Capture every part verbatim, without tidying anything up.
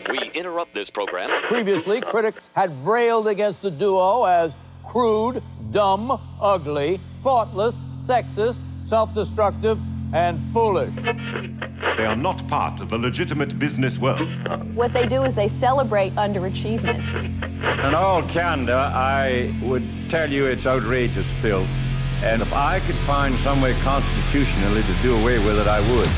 We interrupt this program. Previously, critics had railed against the duo as crude, dumb, ugly, thoughtless, sexist, self-destructive, and foolish. They are not part of the legitimate business world. What they do is they celebrate underachievement. In all candor, I would tell you it's outrageous filth. And if I could find some way constitutionally to do away with it, I would.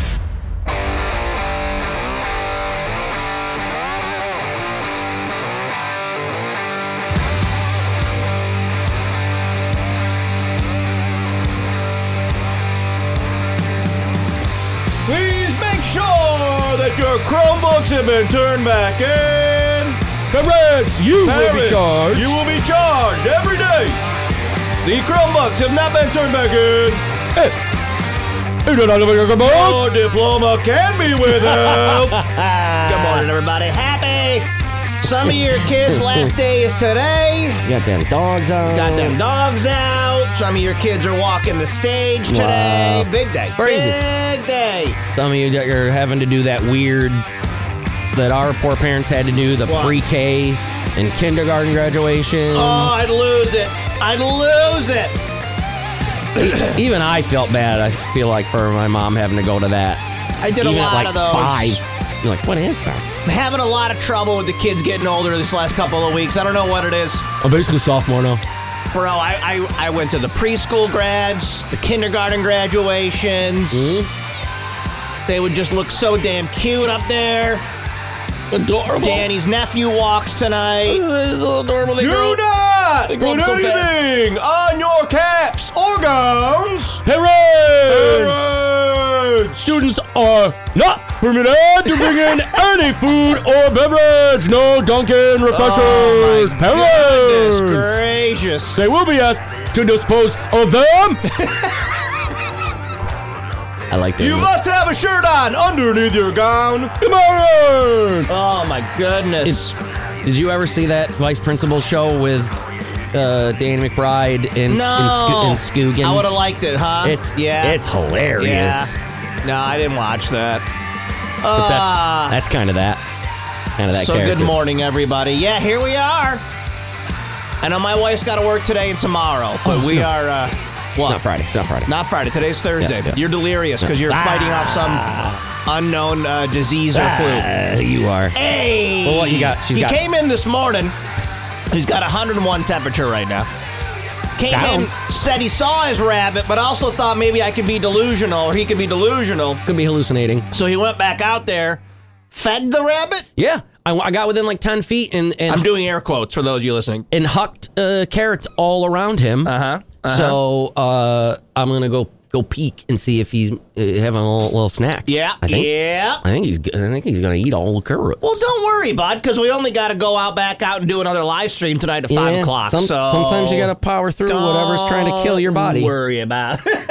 Please make sure that your Chromebooks have been turned back in. Parents, you Parents, will be charged. You will be charged every day. The Chromebooks have not been turned back in. Hey. You don't have a Chromebook? Your diploma can be withheld. Good morning, everybody. Happy. Some of your kids' last day is today. Got them dogs out. Got them dogs out. Some of your kids are walking the stage today. Wow. Big day. Crazy. Big day. Some of you that are having to do that weird that our poor parents had to do, the What? pre-K and kindergarten graduations. Oh, I'd lose it. I'd lose it. Even I felt bad, I feel like, for my mom having to go to that. I did Even a lot at like of those. five. You're like, what is that? I'm having a lot of trouble with the kids getting older this last couple of weeks. I don't know what it is. I'm basically sophomore now. Bro, I, I, I went to the preschool grads, the kindergarten graduations. Mm-hmm. They would just look so damn cute up there. Adorable. Danny's nephew walks tonight. Uh, adorable. They Do grow- not they grow put up so fast. anything on your caps or gowns. Parents! Parents! Students are not permitted to bring in any food or beverage. No Dunkin' refreshers. Oh my Parents! goodness gracious. They will be asked to dispose of them. I like that. You must have a shirt on underneath your gown. Parents! Oh my goodness. Did you ever see that Vice Principal show with uh, Danny McBride and, no. and, Sco- and Scoogans? I would have liked it, huh? It's yeah. It's hilarious. Yeah. No, I didn't watch that. But that's Uh, that's kind of that. Kind of that so character. good morning, everybody. Yeah, here we are. I know my wife's got to work today and tomorrow, but Oh, we no. are. Uh, It's what? not Friday. It's not Friday. Not Friday. Today's Thursday. Yeah, yeah. You're delirious because you're Ah. fighting off some unknown uh, disease or flu. Ah, you are. Hey! Well, what you got? She's he got- came in this morning. He's got one hundred one temperature right now. Came Down. in, said he saw his rabbit, but also thought maybe I could be delusional or he could be delusional. Could be hallucinating. So he went back out there, fed the rabbit. Yeah. I, I got within like ten feet and and, I'm doing air quotes for those of you listening. and hucked uh, carrots all around him. Uh-huh. uh-huh. So uh, I'm going to go go peek and see if he's uh, having a little, little snack. Yeah, I think, yeah. I think he's I think he's going to eat all the carrots. Well, don't worry, bud, because we only got to go out back out and do another live stream tonight at Yeah, five o'clock. some- so sometimes you got to power through whatever's trying to kill your body. Don't worry about it.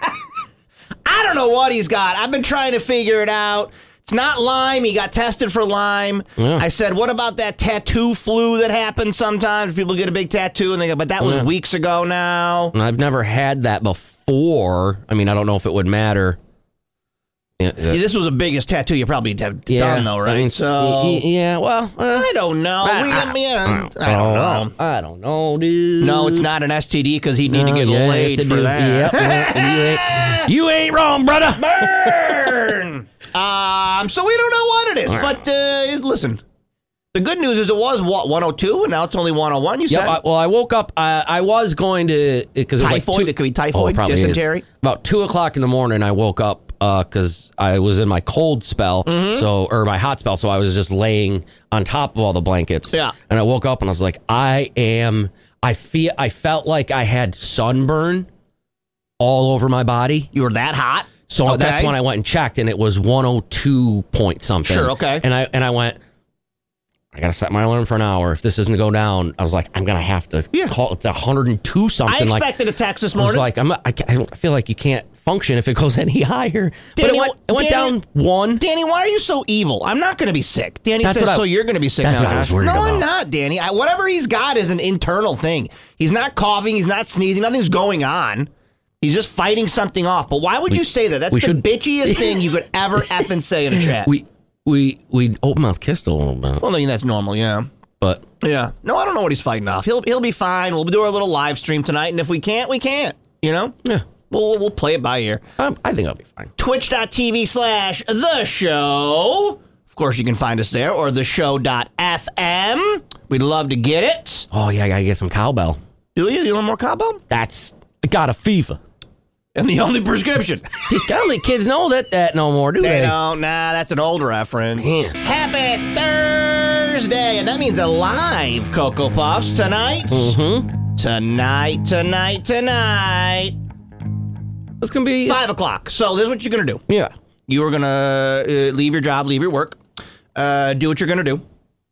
I don't know what he's got. I've been trying to figure it out. It's not Lyme. He got tested for Lyme. Yeah. I said, what about that tattoo flu that happens sometimes? People get a big tattoo and they go, but that was Yeah. weeks ago now. And I've never had that before. I mean, I don't know if it would matter. Yeah, Yeah, this was the biggest tattoo you probably have yeah, done, though, right? I mean, so y- y- yeah, well, uh, I don't know. I- We- I- I, mean, I don't know. I don't know, dude. No, it's not an S T D because he'd need to No, get yeah, laid have to for do- that. Yep, yeah, you, ain't, you ain't wrong, brother. Burn! um, so we don't know what it is, but uh, listen. The good news is it was what, one oh two, and now it's only one oh one. You Yep, said I, well, I woke up. I, I was going to because it was Typhoid? like two, It could be typhoid, oh, it probably is. dysentery? About two o'clock in the morning, I woke up because I was in my cold spell, Mm-hmm. so or my hot spell. So I was just laying on top of all the blankets. Yeah. and I woke up and I was like, I am. I feel. I felt like I had sunburn all over my body. you were that hot. So Okay. that's when I went and checked, and it was one oh two point something. Sure, okay. And I and I went, I gotta set my alarm for an hour. If this doesn't go down, I was like, I'm gonna have to Yeah. call. It's one hundred two something. I like, expected a text this I was morning. like, I'm. I, ca- I feel like you can't function if it goes any higher. but it Danny, went. It went Danny- down one. Danny, why are you so evil? I'm not going to be sick. Danny That's says, what I- so you're going to be sick that's now. what I was huh? worried no, I'm about. not, Danny. I, whatever he's got is an internal thing. He's not coughing. He's not sneezing. Nothing's going on. He's just fighting something off. But why would We- you say that? That's we the should- bitchiest thing you could ever effing say in a chat. We we we open mouth kissed a little bit, Well, I mean, that's normal, yeah. but Yeah. No, I don't know what he's fighting off. He'll he'll be fine. We'll do our little live stream tonight, and if we can't, we can't. You know? yeah, We'll, we'll play it by ear. I, I think I'll be fine. Twitch.tv slash The Show. Of course, you can find us there, or the show dot f m. We'd love to get it. Oh yeah, I gotta get some cowbell. Do you? You want more cowbell? That's I got a fever. And the only prescription. I don't think kids know that that no more, do They they? don't. Nah, that's an old reference. Yeah. Happy Thursday. And that means a live Cocoa Puffs tonight. Mm-hmm. Tonight, tonight, tonight. It's gonna be Five o'clock. So this is what you're going to do. Yeah. You are going to uh, leave your job, leave your work, uh, do what you're going to do.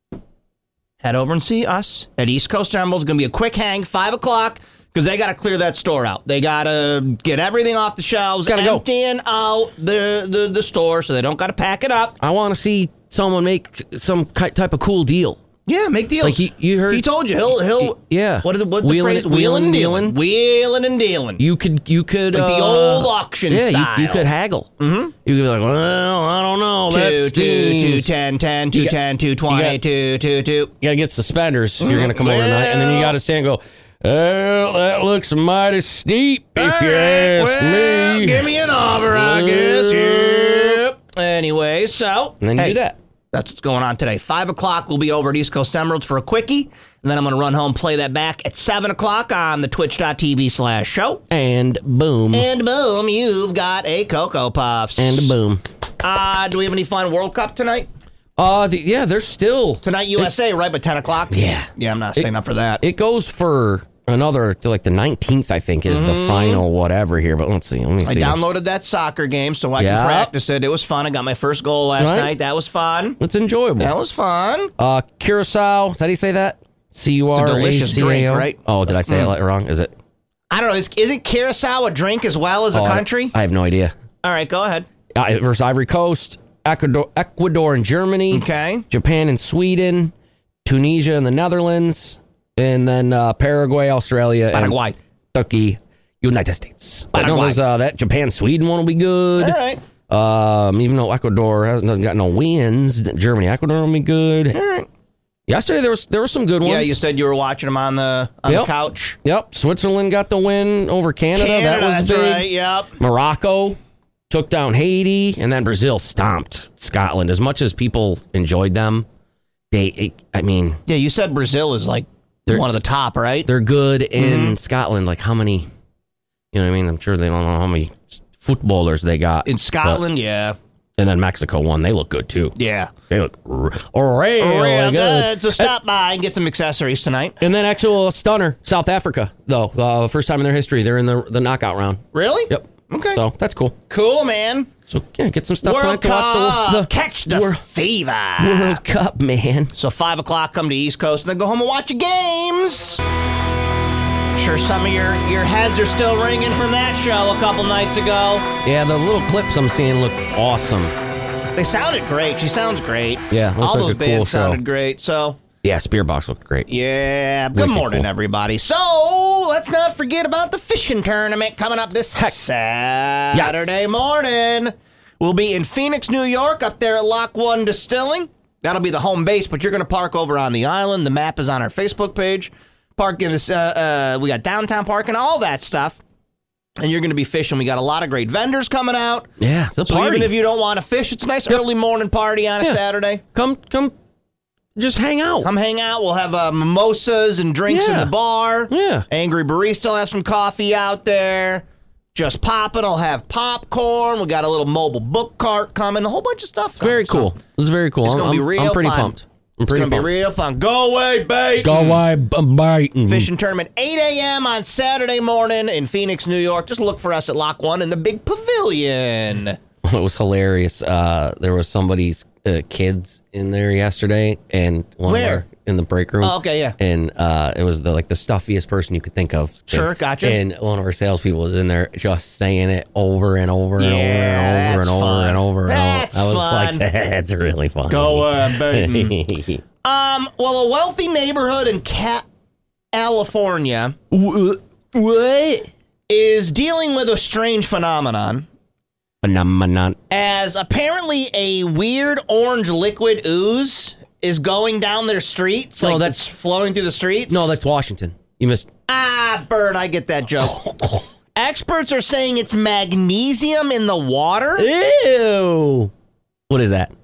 Head over and see us at East Coast Emerald. It's going to be a quick hang, five o'clock, because they got to clear that store out. They got to get everything off the shelves, Gotta go. emptying out the, the, the store so they don't got to pack it up. I want to see someone make some ki- type of cool deal. Yeah, make deals. Like you, you heard. He told you he'll he'll Yeah. What is it? What the Wheeling- phrase? wheeling and dealing. Wheeling and dealing. You could, you could, Like the uh, old auction yeah, style. You, you could haggle. Mm-hmm. You could be like, well, I don't know. Two, That's two, two, ten, ten, two, You got- ten, two, twenty, you got- two, two, two. You gotta get suspenders if you're gonna come over tonight, and then you gotta stand and go. Well, that looks mighty steep, if All you right, ask well, me. give me an offer, I Well, guess. Yep. Anyway, so And then you hey, do that. That's what's going on today. Five o'clock, we'll be over at East Coast Emeralds for a quickie, and then I'm going to run home, play that back at seven o'clock on the twitch.tv slash show. And boom. And boom, you've got a Cocoa Puffs. And boom. Uh, do we have any fun World Cup tonight? Uh, the, yeah, there's still. Tonight, U S A, right, by ten o'clock? Yeah. Yeah, I'm not It- staying up for that. It goes for another, to like the nineteenth, I think, is the final whatever here. But let's see. Let me I see. downloaded that soccer game so I Yeah. can practice it. It was fun. I got my first goal last Right. night. That was fun. It's enjoyable. That was fun. Uh, Curacao. Is that how you say that? C U R A C A O? delicious drink, right? Oh, did I say it wrong? Is it? I don't know. Is, isn't Curacao a drink as well as a Oh, I- country? I have no idea. All right, go ahead. Uh, versus Ivory Coast, Ecuador, Ecuador and Germany, Okay. Japan and Sweden, Tunisia and the Netherlands, and then uh, Paraguay, Australia, Paraguay. and Turkey, United States. I know Paraguay. there's uh, that Japan Sweden one will be good. All right. Um, even though Ecuador hasn't doesn't got no wins, Germany, Ecuador will be good. All right. Yesterday there was there were some good ones. Yeah, you said you were watching them on the on Yep. the couch. Yep, Switzerland got the win over Canada. Canada, that was that's big. right. Yep. Morocco took down Haiti, and then Brazil stomped Scotland. As much as people enjoyed them, they, it, I mean, Yeah, you said Brazil is like They're- one of the top, right? they're good in Mm-hmm. Scotland. Like how many, you know what I mean? I'm sure they don't know how many footballers they got. In Scotland, yeah. But- and then Mexico won. They look good too. Yeah. They look r- really Real good. good. So stop by and get some accessories tonight. And then actual stunner, South Africa, though. Uh, first time in their history, they're in the, the knockout round. Really? Yep. Okay. So that's cool. Cool, man. So yeah, get some stuff World tonight to watch Cup. the, the Catch the World, fever. World Cup, man. So five o'clock, come to East Coast, and then go home and watch your games. I'm sure some of your, your heads are still ringing from that show a couple nights ago. Yeah, the little clips I'm seeing look awesome. They sounded great. She sounds great. Yeah, looks all like those a cool bands show. sounded great. So Yeah, Spearbox looked great. yeah, good Wicked morning, cool. everybody. So let's not forget about the fishing tournament coming up this Saturday Yes. morning. We'll be in Phoenix, New York, up there at Lock One Distilling. That'll be the home base, but you're going to park over on the island. The map is on our Facebook page. Park in this. Uh, uh, we got downtown parking, all that stuff. And you're going to be fishing. We got a lot of great vendors coming out. Yeah, it's a So party. even if you don't want to fish, it's a nice early morning party on a Yeah. Saturday. come, come, just hang out. Come hang out. We'll have uh, mimosas and drinks in Yeah. the bar. Yeah. Angry Barista will have some coffee out there. Just popping. I'll have popcorn. We got a little mobile book cart coming. A whole bunch of stuff. It's very coming. cool. This is very cool. It's I'm, gonna be I'm- real I'm pretty fun. pumped. I'm It's pretty going to be pumped. real fun. Go away, bait. Go away, I'm biting. Fishing tournament, eight a.m. on Saturday morning in Phoenix, New York. Just look for us at Lock One in the big pavilion. It was hilarious. Uh, there was somebody's uh, kids in there yesterday, and one Where? of our, in the break room. Oh, okay, yeah. And uh, it was the like the stuffiest person you could think of. kids. Sure, gotcha. And one of our salespeople was in there just saying it over and over and Yeah, over and over that's and over fun. and over. That's and over. I was fun. like, that's really fun. Go uh, baiting. Um, well, a wealthy neighborhood in California What? is dealing with a strange phenomenon. phenomenon. As apparently a weird orange liquid ooze is going down their streets. No, like that's- it's flowing through the streets. No, that's Washington. You missed. Ah, Bird, I get that joke. Experts are saying it's magnesium in the water. Ew. What is that?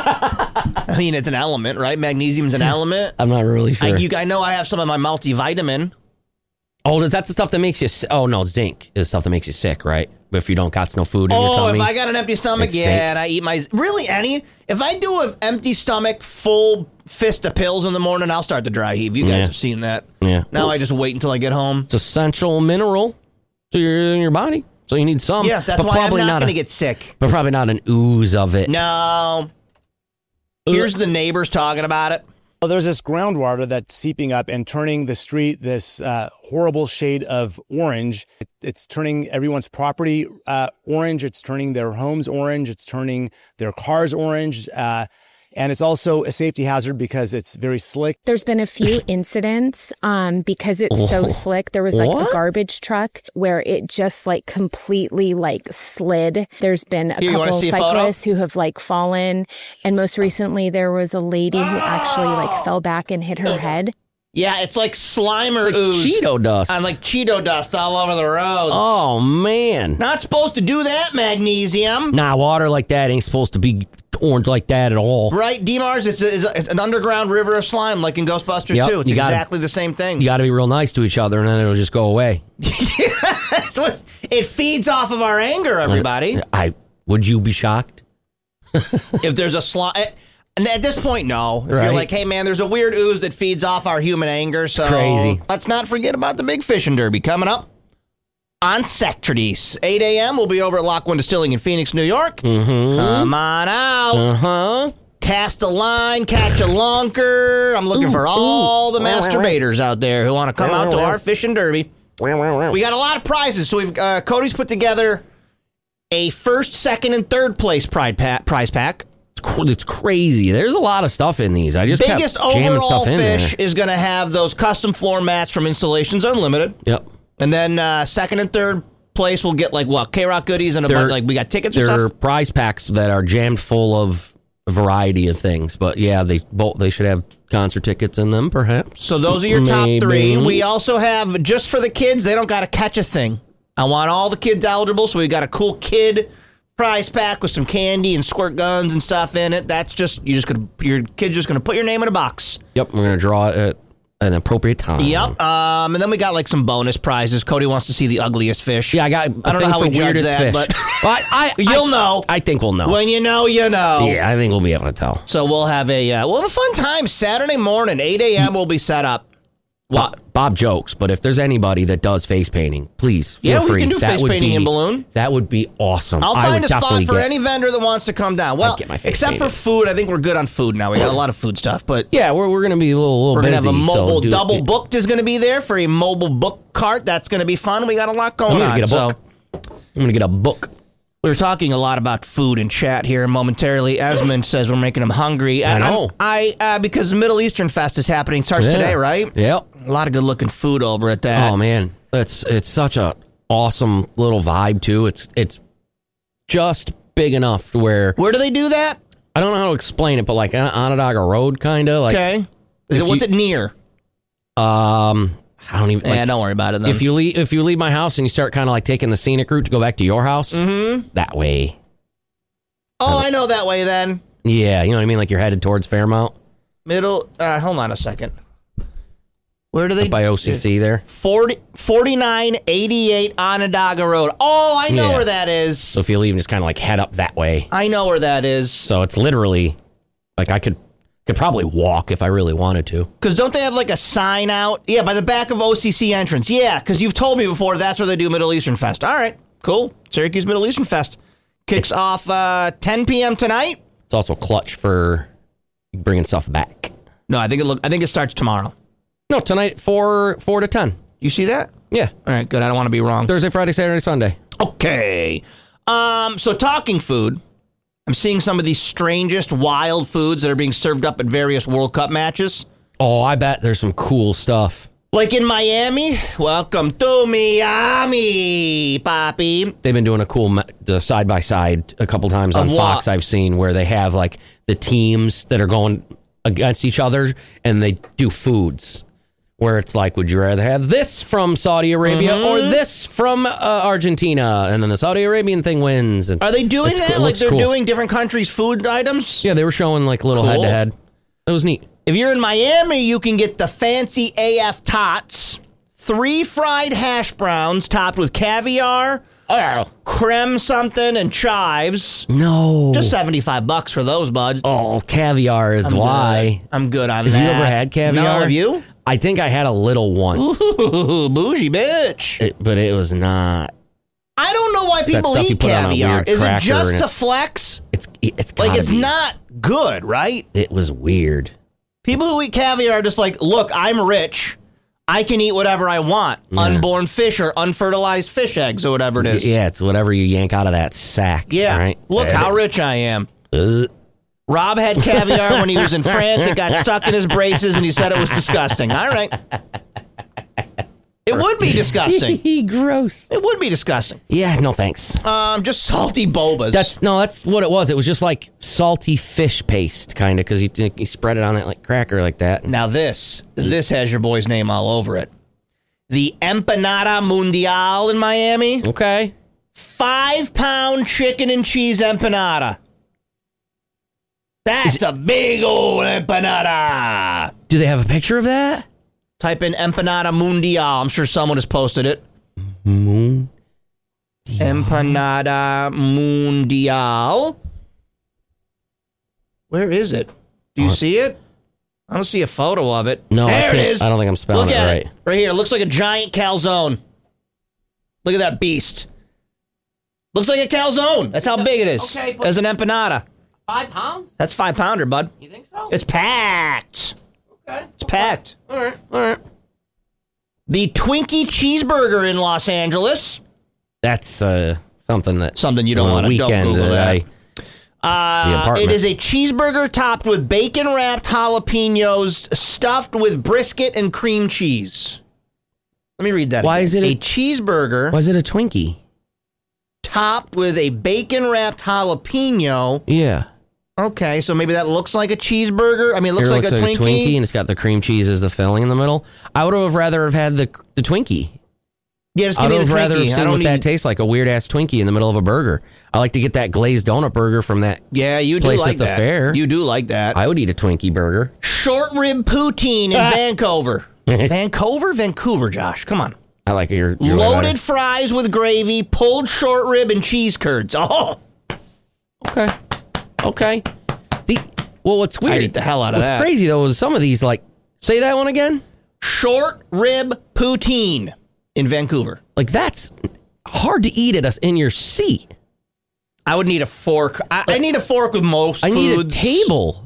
I mean, it's an element, right? Magnesium's an element. I'm not really I, sure. you, I know I have some of my multivitamin. Oh, that's the stuff that makes you. si- Oh no, zinc is stuff that makes you sick, right? If you don't got no food in your Oh, tummy. if I got an empty stomach, It's yeah, zinc. and I eat my really any. If I do an empty stomach, full fist of pills in the morning, I'll start the dry heave. You guys Yeah. have seen that. Yeah. Now I just wait until I get home. It's essential mineral to your in your body, so you need some. Yeah, that's but why probably I'm not, a, going to get sick. But probably not an ooze of it. No. Here's the neighbors talking about it. Well, there's this groundwater that's seeping up and turning the street this uh, horrible shade of orange. It, it's turning everyone's property uh, orange. It's turning their homes orange. It's turning their cars orange. Uh, and it's also a safety hazard because it's very slick. There's been a few incidents um, because it's so slick. There was like What? a garbage truck where it just like completely like slid. There's been a Here, you wanna couple see a photo? cyclists who have like fallen. And most recently there was a lady who actually like fell back and hit her head. Yeah, it's like Slimer Like ooze. Cheeto dust. And like Cheeto dust all over the roads. Oh man. Not supposed to do that, magnesium. Nah, water like that ain't supposed to be orange like that at all. Right, D-Mars, it's, a, it's, a, it's an underground river of slime like in Ghostbusters Yep, too. It's you gotta- exactly the same thing. You got to be real nice to each other, and then it'll just go away. That's what, it feeds off of our anger, everybody. I would you be shocked? If there's a slime... And at this point, no. If you're Right. like, hey, man, there's a weird ooze that feeds off our human anger, so... Crazy. Let's not forget about the big fishing derby coming up on Saturdays. eight a.m. We'll be over at Lock One Distilling in Phoenix, New York. Mm-hmm. Come on out. Uh huh. Cast a line, catch a lunker. I'm looking for all the masturbators out there who want to come out to our fishing derby. We got a lot of prizes, so we've uh, Cody's put together a first, second, and third place pride pa- prize pack. It's, cr- it's crazy. There's a lot of stuff in these. I just Biggest kept jamming overall stuff in fish there. is going to have those custom floor mats from Installations Unlimited, Yep. and then uh, second and third place will get like what K-Rock goodies and a They're- bunch, like we got tickets or They're stuff. prize packs that are jammed full of a variety of things. But yeah, they both they should have concert tickets in them, perhaps. So those are your top Maybe. three. We also have just for the kids. They don't got to catch a thing. I want all the kids eligible, so we got a cool kid prize pack with some candy and squirt guns and stuff in it. That's just you just gonna your kid's just gonna put your name in a box. Yep, we're gonna draw it at an appropriate time. Yep. Um, and then we got like some bonus prizes. Cody wants to see the ugliest fish. Yeah, I got. I I don't know how we judge weirdest that, fish. but Well, I, I, you'll I, know. I think we'll know. When you know, you know. Yeah, I think we'll be able to tell. So we'll have a uh, we'll have a fun time Saturday morning, eight a.m. We'll be set up. Bob, Bob jokes, but if there's anybody that does face painting, please feel Yeah, we free. can do That face would painting be- in balloon. That would be awesome. I'll I find would a spot definitely for get- any vendor that wants to come down. Well, get my face except for painted. food, I think we're good on food now. We got a lot of food stuff, but Yeah, we're we're gonna be a little, little we're gonna busy. have a so mobile do- double booked is going to be there for a mobile book cart. That's going to be fun. We got a lot going I'm gonna on. get a so book. I'm gonna get a book. we were talking a lot about food and chat here momentarily. Esmond says we're making him hungry. I And I'm- know. I uh, because the Middle Eastern Fest is happening. It starts Yeah. today, right? Yep. A lot of good looking food over at that. Oh man, it's it's such a awesome little vibe too. It's it's just big enough to where Where do they do that? I don't know how to explain it, but like on Onondaga Road, kind of like Okay. Is if it, what's you- it near? um. I don't even. Yeah, Like, don't worry about it then. if you leave if you leave my house and you start kind of like taking the scenic route to go back to your house, Mm-hmm. that way. Oh, I know that way then. Yeah, you know what I mean. Like you're headed towards Fairmount, Middle. Uh, hold on a second. Where do they? up by O C C there. forty, forty-nine eighty-eight Onondaga Road. Oh, I know Yeah. where that is. So if you leave and just kind of like head up that way, I know where that is. so it's literally like I could could probably walk if I really wanted to. Because don't they have like a sign out? Yeah, by the back of O C C entrance. Yeah, because you've told me before that's where they do Middle Eastern Fest. All right, cool. Syracuse Middle Eastern Fest kicks off uh, ten p.m. tonight. It's also clutch for bringing stuff back. No, I think it look. I think it starts tomorrow. No, tonight four four to ten. You see that? Yeah, All right, good. I don't want to be wrong. Thursday, Friday, Saturday, Sunday. Okay. Um, so talking food, I'm seeing some of these strangest wild foods that are being served up at various World Cup matches. Oh, I bet there's some cool stuff. Like in Miami, welcome to Miami, Poppy. They've been doing a cool side by side a couple times on Of Fox. what? I've seen where they have like the teams that are going against each other, and they do foods. Where it's like, would you rather have this from Saudi Arabia Mm-hmm. or this from uh, Argentina? And then the Saudi Arabian thing wins. And Are they doing it's that? cool. It Like looks they're cool. doing different countries' food items? Yeah, they were showing like little Cool. head to head. It was neat. If you're in Miami, you can get the fancy A F tots, three fried hash browns topped with caviar, Oh. creme something, and chives. No. Just seventy-five bucks for those, bud. Oh, caviar is I'm why. Good. I'm good on Have that. you ever had caviar? No, have you? I think I had a little once, Ooh, bougie bitch. it, but it was not. I don't know why people stuff you eat put on a caviar. weird Is it cracker just and to it's- flex? It's it's Like, gotta it's be. not good, right? It was weird. People who eat caviar are just like, look, I'm rich. I can eat whatever I want. Yeah. Unborn fish or unfertilized fish eggs or whatever it is. Yeah, it's whatever you yank out of that sack. Yeah. Right? Look how rich I am. Uh, Rob had caviar when he was in France. It got stuck in his braces, and he said it was disgusting. All right. It would be disgusting. gross. It would be disgusting. Yeah, no thanks. Um, just salty bobas. That's no, that's what it was. It was just like salty fish paste, kind of, because you you spread it on that like cracker like that. Now this, this has your boy's name all over it. The Empanada Mundial in Miami. Okay. Five pound chicken and cheese empanada. That's a big old empanada. Do they have a picture of that? Type in Empanada Mundial. I'm sure someone has posted it. Moon. Empanada Mundial. Where is it? Do you see it? I don't see a photo of it. No, I there it can't- is. I don't think I'm spelling Look it at right. It. Right here. It looks like a giant calzone. Look at that beast. Looks like a calzone. That's how big it is. Okay, but- as an empanada. Five pounds? That's five pounder, bud. You think so? It's packed. Okay. It's packed. All right. All right. The Twinkie cheeseburger in Los Angeles. That's uh, something that Something you don't on want a to don't weekend Google that that. I- the Uh, apartment. it is a cheeseburger topped with bacon wrapped jalapenos stuffed with brisket and cream cheese. Let me read that. Why again. is it a- a cheeseburger Was it a Twinkie? topped with a bacon wrapped jalapeno? Yeah. Okay, so maybe that looks like a cheeseburger. I mean, it looks, It like, a, Twinkie. and it's got the cream cheese as the filling in the middle. I would have rather have had the the Twinkie. Yeah, just I give would me have the rather have Twinkie. I seen don't what need. that tastes like, a weird ass Twinkie in the middle of a burger. I like to get that glazed donut burger from that. yeah, you do place like at the that. fair. You do like that. I would eat a Twinkie burger. Short rib poutine in Vancouver. Vancouver, Vancouver, Josh. Come on. I like your, your Loaded fries with gravy, pulled short rib, and cheese curds. Oh, Okay. Okay. The well, what's weird? I'd eat the hell out of what's that. crazy though is some of these like say that one again. short rib poutine in Vancouver. Like that's hard to eat it in your seat. I would need a fork. I, I need a fork with most I need a foods. table.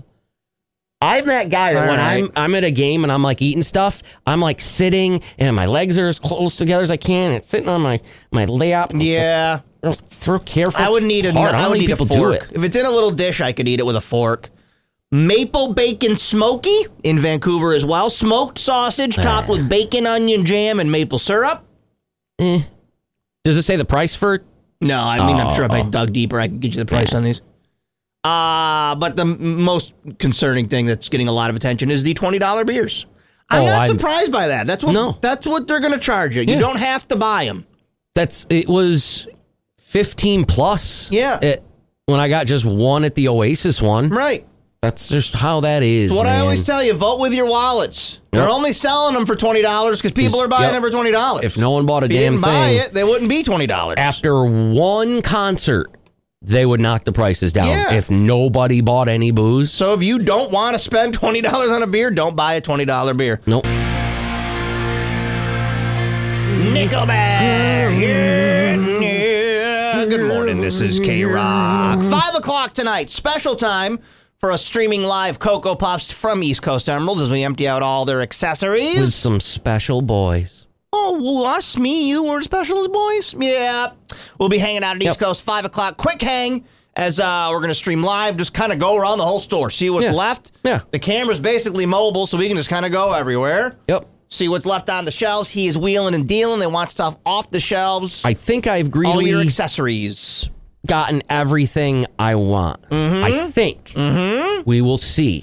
I'm that guy that All when right. I'm I'm at a game and I'm like eating stuff, I'm like sitting and my legs are as close together as I can. It's sitting on my my lap. Yeah. Just so careful. I would need a, It's hard. I don't would think need a people do fork. it. If it's in a little dish, I could eat it with a fork. Maple bacon smoky in Vancouver as well. Smoked sausage topped with bacon, onion jam, and maple syrup. Eh. Does it say the price for it? No, I mean, I'm sure if I Oh. dug deeper, I could get you the price on these. Uh, but the m- most concerning thing that's getting a lot of attention is the twenty dollar beers. I'm Oh, not I'm- surprised by that. That's what No. that's what they're going to charge you. You Yeah. don't have to buy them. That's it was fifteen plus. Yeah. It, when I got just one at the Oasis one. Right. That's just how that is. It's what I man. always tell you, vote with your wallets. They're Yep. only selling them for twenty dollars because people Just- are buying yep. them for twenty dollars. If no one bought a If you damn didn't buy thing, it, they wouldn't be twenty dollars. after one concert, they would knock the prices down. Yeah. If nobody bought any booze. So if you don't want to spend twenty dollars on a beer, don't buy a twenty dollar beer. Nope. Nickelback. Yeah, yeah. Good morning. This is K-Rock. Five o'clock tonight. Special time for us streaming live Cocoa Puffs from East Coast Emeralds as we empty out all their accessories. With some special boys. Oh, well, us, me, you, we're special as boys? Yeah. We'll be hanging out at East Yep. Coast, five o'clock. Quick hang as uh, we're going to stream live. Just kind of go around the whole store, see what's Yeah. left. Yeah. The camera's basically mobile, so we can just kind of go everywhere. Yep. see what's left on the shelves. He is wheeling and dealing. They want stuff off the shelves. I think I've greedily all your accessories. gotten everything I want. Mm-hmm. I think. Mm-hmm. We will see.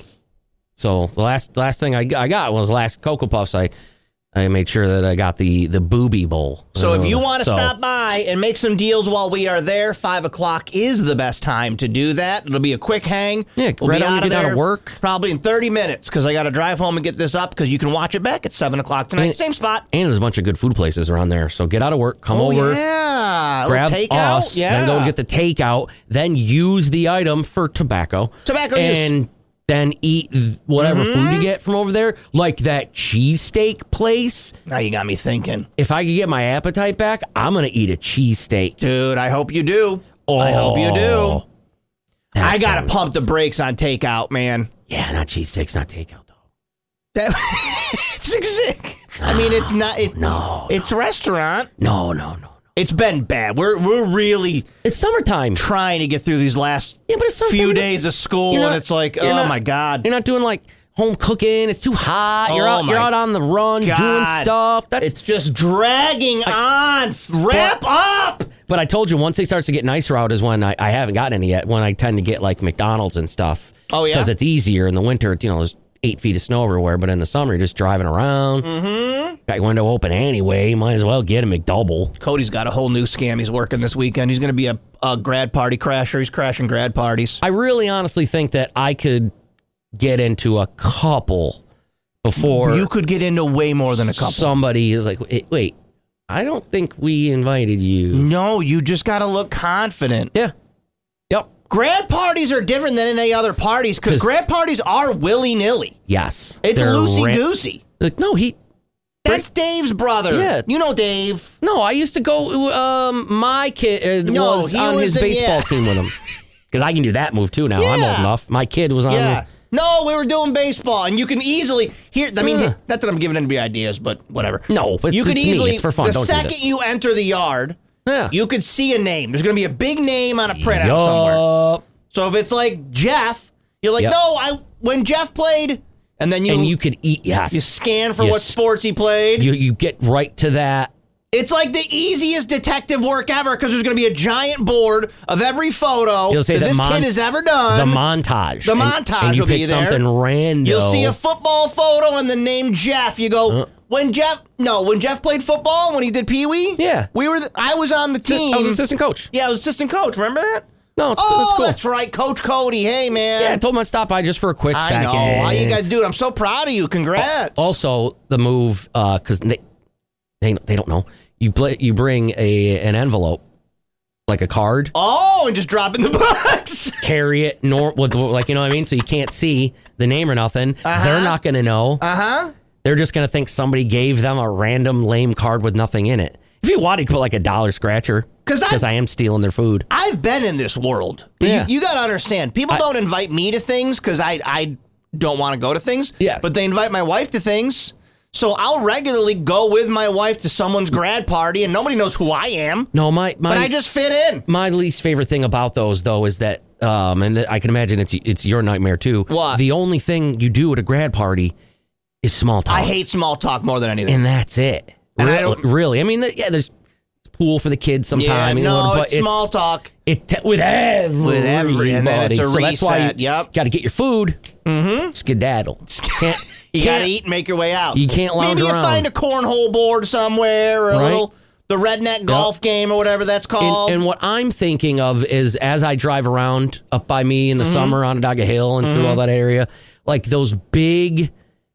So the last last thing I, I got was the last Cocoa Puffs. I I made sure that I got the, the booby bowl. So if you want to so, stop by and make some deals while we are there, five o'clock is the best time to do that. It'll be a quick hang. Yeah, we'll right be on out you of get out there of work. probably in thirty minutes because I got to drive home and get this up because you can watch it back at seven o'clock tonight. And- Same spot. And there's a bunch of good food places around there. So get out of work, come oh, over, yeah. A grab little takeout. us, yeah. then go and get the takeout, then use the item for tobacco. Tobacco and use. then eat th- whatever Mhm. food you get from over there, like that cheesesteak place. Now you got me thinking. If I could get my appetite back, I'm going to eat a cheesesteak. Dude, I hope you do. Oh, I hope you do. that I got to sounds- pump the brakes on takeout, man. Yeah, not cheesesteaks, not takeout, though. That, it's exact. I mean, it's not. It, No. It's restaurant. No, no, no. It's been bad. We're we're really It's summertime. trying to get through these last Yeah, but it's summertime. few You're not- days of school, you're and not- it's like, you're oh not- my god, You're not doing like home cooking. It's too hot. You're Oh, out. You're my out on the run doing God. stuff. That's. it's just dragging on. Wrap up. But I told you once it starts to get nicer out is when I, I haven't gotten any yet. When I tend to get like McDonald's and stuff. Oh, yeah? Because it's easier in the winter. You know, there's eight feet of snow everywhere, but in the summer you're just driving around. Mm-hmm. Got your window open anyway. Might as well get a McDouble. Cody's got a whole new scam he's working this weekend. He's going to be a, a grad party crasher. He's crashing grad parties. I really honestly think that I could get into a couple before You could get into way more than a couple. somebody is like, wait, wait, I don't think we invited you. No, you just got to look confident. Yeah. Yep. Grad parties are different than any other parties because 'Cause- grad parties are willy-nilly. Yes. It's They're loosey-goosey. ra- like, no, he. That's Dave's brother. Yeah. You know Dave. No, I used to go. Um, my kid uh, No, was he on was his in- baseball yeah. team with him because I can do that move too now. I'm Yeah. old enough. My kid was on. Yeah. The, No, we were doing baseball, and you can easily hear. I mean, Yeah. not that I'm giving anybody ideas, but whatever. No, but you to could me, easily. it's for fun. The Don't do second this. you enter the yard, yeah. you could see a name. There's going to be a big name on a printout somewhere. Yup. So if it's like Jeff, you're like, Yep. no, I when Jeff played, and then you And you could eat. Yes. you scan for You what s- sports he played. You you get right to that. It's like the easiest detective work ever because there's going to be a giant board of every photo You'll say that the this mon- kid has ever done. The montage. The And- montage and you will pick be there. something random. You'll see a football photo and the name Jeff. You go, Uh. when Jeff, no, when Jeff played football, when he did Pee Wee? Yeah. We were, the, I was on the team. I was assistant coach. Yeah, I was assistant coach. Remember that? No, it's, Oh, it's cool. that's right. Coach Cody. Hey, man. Yeah, I told him I'd stop by just for a quick I second. know. How you guys do it? I'm so proud of you. Congrats. Also, the move, because they, they they don't know. You bl- you bring a an envelope, like a card, Oh, and just drop in the box. carry it, nor with like you know what I mean. So you can't see the name or nothing. Uh-huh. They're not going to know. Uh huh. They're just going to think somebody gave them a random lame card with nothing in it. If you wanted to put like a dollar scratcher, 'Cause I- because I am stealing their food. I've been in this world. Yeah. You, you got to understand. People I- don't invite me to things because I, I don't want to go to things. Yeah. But they invite my wife to things. So I'll regularly go with my wife to someone's grad party, and nobody knows who I am. No, my my But I just fit in. my least favorite thing about those though is that, um, and I can imagine it's it's your nightmare too. What? The only thing you do at a grad party is small talk. I hate small talk more than anything. and that's it. And I Re- don't- really. I mean, the, yeah, there's pool for the kids yeah, sometime. you know, no, but it's small talk. It te- with everybody. With every- and then it's a so that's why you reset, yep. got to get your food. Mm-hmm. Skedaddle. Can't, You can't- got to eat and make your way out. You can't lounge Maybe you around. find a cornhole board somewhere or a Right. little, the redneck golf game or whatever that's called. And, and what I'm thinking of is as I drive around up by me in the Mm-hmm. summer on Onondaga Hill and through all that area, like those big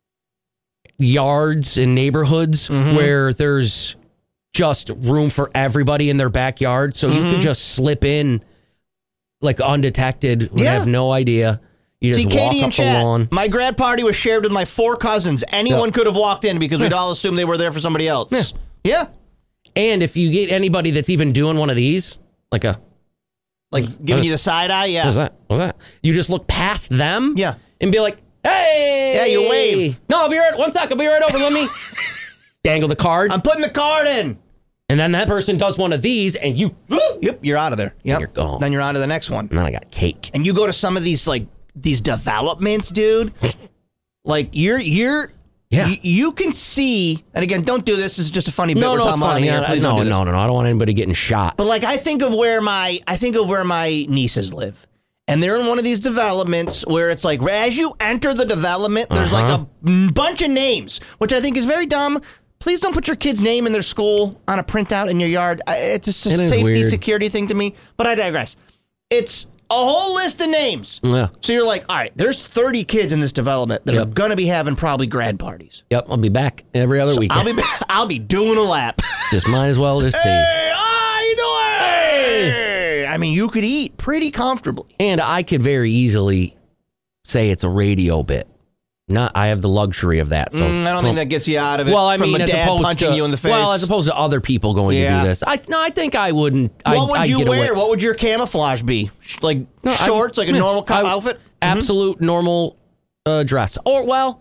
yards and neighborhoods Mm-hmm. where there's just room for everybody in their backyard. So you Mm-hmm. can just slip in like undetected. We Yeah. have no idea. You just See, walk Katie up and the Chat, lawn. my grad party was shared with my four cousins. Anyone Yeah. could have walked in because we'd all assume they were there for somebody else. Yeah. Yeah. And if you get anybody that's even doing one of these, like a, Like giving you the side eye, yeah. what's that? What's that? You just look past them Yeah. and be like, hey. Yeah, you wave. No, I'll be right, one sec, I'll be right over. Let me dangle the card. I'm putting the card in. And then that person does one of these and you, Yep, you're out of there. Yep. You're gone. Then you're on to the next one. and then I got cake. And you go to some of these like these developments, dude. Like you're you're Yeah. Y- you can see, and again, don't do this. This is just a funny bit. No, we're no, talking it's about on funny. the air. Yeah, Please no, don't do this. no, no, no. I don't want anybody getting shot. But like, I think of where my, I think of where my nieces live. And they're in one of these developments where it's like, as you enter the development, there's Uh-huh. like a bunch of names, which I think is very dumb. Please don't put your kid's name in their school on a printout in your yard. I- It's just a It is safety, weird. security thing to me. But I digress. It's a whole list of names. Yeah. So you're like, all right, there's thirty kids in this development that are Yep. going to be having probably grad parties. Yep, I'll be back every other weekend. I'll be I'll be doing a lap. Just might as well just see. Hey, how you doing? Hey. I mean, you could eat pretty comfortably. And I could very easily say it's a radio bit. Not, I have the luxury of that. So Mm, I don't think that gets you out of it. Well, I from mean, a as dad opposed punching to you in the face. well, as opposed to other people going Yeah. to do this. I no, I think I wouldn't. What I'd, would I'd you get wear? Away. What would your camouflage be? Sh- Like No, I- shorts, like a yeah, normal co- I- outfit? Absolute normal uh, dress, or well,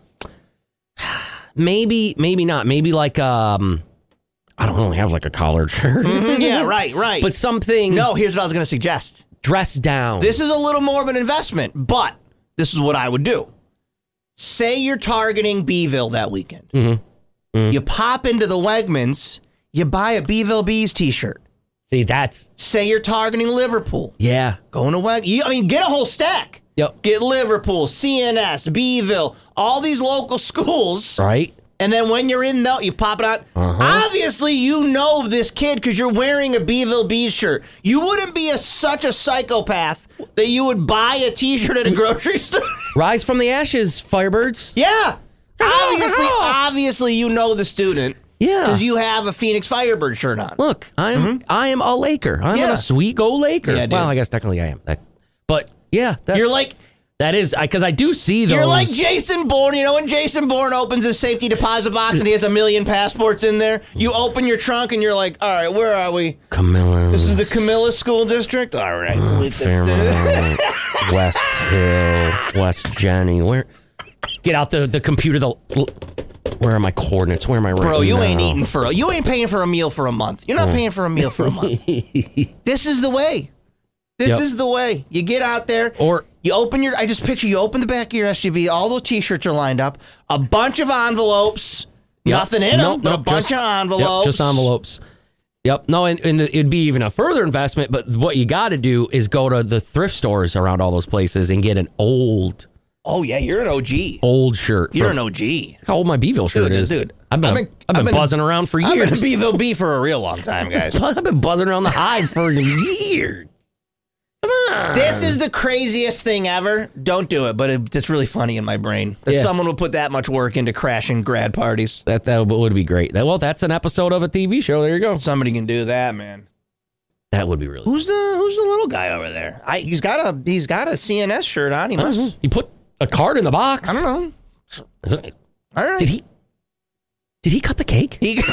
maybe maybe not. Maybe like um, I don't really have like a collared shirt. Mhm, yeah, right, right. But something. No, here's what I was going to suggest. Dress down. This is a little more of an investment, but this is what I would do. Say you're targeting Beeville that weekend. Mm-hmm. Mm-hmm. You pop into the Wegmans, you buy a Beeville Bees t-shirt. See, that's Say you're targeting Liverpool. yeah. Going to Weg. You, I mean, get a whole stack. Yep. Get Liverpool, C N S, Beeville, all these local schools. Right. And then when you're in, the, you pop it out. Uh-huh. Obviously, you know this kid because you're wearing a Beeville Bees shirt. You wouldn't be a, such a psychopath that you would buy a T-shirt at a grocery store. Rise from the ashes, Firebirds. Yeah. Obviously, obviously, you know the student. Yeah. Because you have a Phoenix Firebird shirt on. Look, I'm I am a Laker. I'm Yeah. a sweet go Laker. Yeah, dude. well, I guess technically I am. That, but yeah, that's, You're like that is because I do see those. you're like Jason Bourne. You know when Jason Bourne opens his safety deposit box and he has a million passports in there? You open your trunk and you're like, all right, where are we? Camilla. This is the Camilla School District? All right. Uh, Fairmont, West Hill, West Jenny. Where? Get out the, the computer. The where are my coordinates? Where am I right Bro, you now? ain't eating for a, you ain't paying for a meal for a month. You're not Mm. paying for a meal for a month. This is the way. This Yep. is the way. You get out there. Or You open your, I just picture you open the back of your S U V, all those t-shirts are lined up, a bunch of envelopes, Yep. nothing in them, Nope, but a nope, bunch just- of envelopes. Yep, just envelopes. Yep. No, and, and it'd be even a further investment. But what you got to do is go to the thrift stores around all those places and get an old, Oh, yeah, you're an O G. old shirt. You're for- an O G. Look how old my Beeville shirt Dude, is, dude. I've been, I've I've been- been, I've been- buzzing around for I've years. been a Beeville B for a real long time, guys. I've been buzzing around the hive for years. Come on. This is the craziest thing ever. Don't do it, but it, it's really funny in my brain that Yeah. someone would put that much work into crashing grad parties. that that would be great. That, well, that's an episode of a T V show. There you go. Somebody can do that, man. That would be really. Who's the Who's the little guy over there? I, he's got a He's got a C N S shirt on. He must. You put a card in the box. I don't know. All right. Did he? Did he cut the cake? He,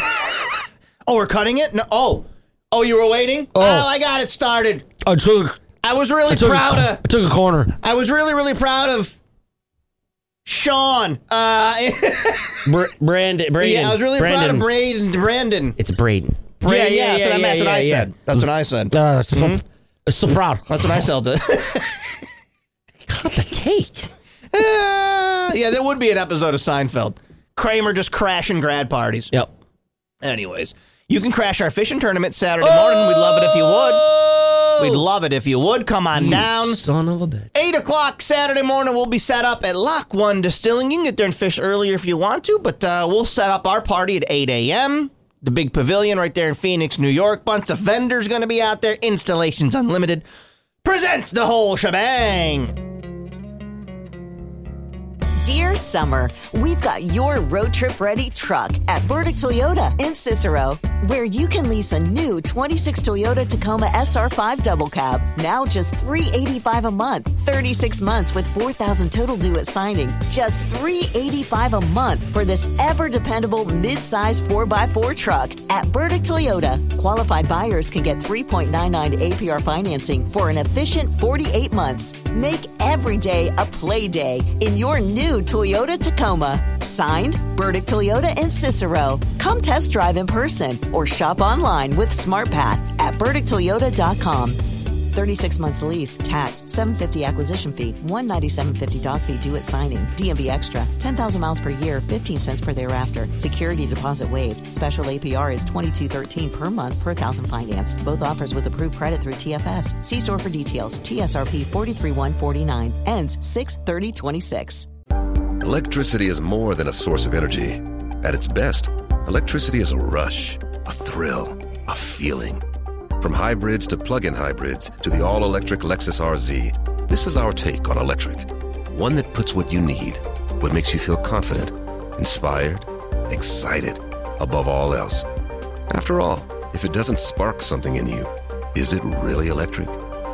oh, we're cutting it? No. Oh, oh, you were waiting? Oh. oh I got it started. I took. I was really I took proud a, of. I took a corner. I was really, really proud of Sean. Uh, Br- Brandon. Braden. yeah, I was really Brandon. proud of Braden. Brandon. It's Braden. Braden. Yeah, that's what I meant. That's what I yeah, said. That's what I said. Uh, so, Mhm. so proud. That's what I said. Cut the cake. Uh, yeah, there would be an episode of Seinfeld. Kramer just crashing grad parties. Yep. Anyways, you can crash our fishing tournament Saturday morning. We'd love it if you would. We'd love it if you would. Come on You down. Son of a bitch. eight o'clock Saturday morning, we'll be set up at Lock One Distilling. You can get there and fish earlier if you want to, but uh, we'll set up our party at eight a.m. The big pavilion right there in Phoenix, New York. Bunch of vendors going to be out there. Installations Unlimited presents the whole shebang. Dear Summer, we've got your road trip ready truck at Burdick Toyota in Cicero, where you can lease a new twenty-six Toyota Tacoma S R five double cab, now just three hundred eighty-five dollars a month, thirty-six months with four thousand dollars total due at signing, just three hundred eighty-five dollars a month for this ever-dependable mid-size four by four truck at Burdick Toyota. Qualified buyers can get three point nine nine A P R financing for an efficient forty-eight months. Make every day a play day in your new Toyota Tacoma. Signed, Burdick Toyota in Cicero. Come test drive in person or shop online with SmartPath at burdick toyota dot com. thirty-six months lease, tax, seven hundred fifty dollars acquisition fee, one hundred ninety-seven dollars and fifty cents doc fee due at signing. D M V Extra, ten thousand miles per year, fifteen cents per thereafter. Security deposit waived. Special A P R is twenty-two thirteen per month per thousand financed. Both offers with approved credit through T F S. See store for details. T S R P forty-three one forty-nine. Ends six thirty twenty-six. Electricity is more than a source of energy. At its best, electricity is a rush, a thrill, a feeling. From hybrids to plug-in hybrids to the all-electric Lexus R Z, this is our take on electric. One that puts what you need, what makes you feel confident, inspired, excited, above all else. After all, if it doesn't spark something in you, is it really electric?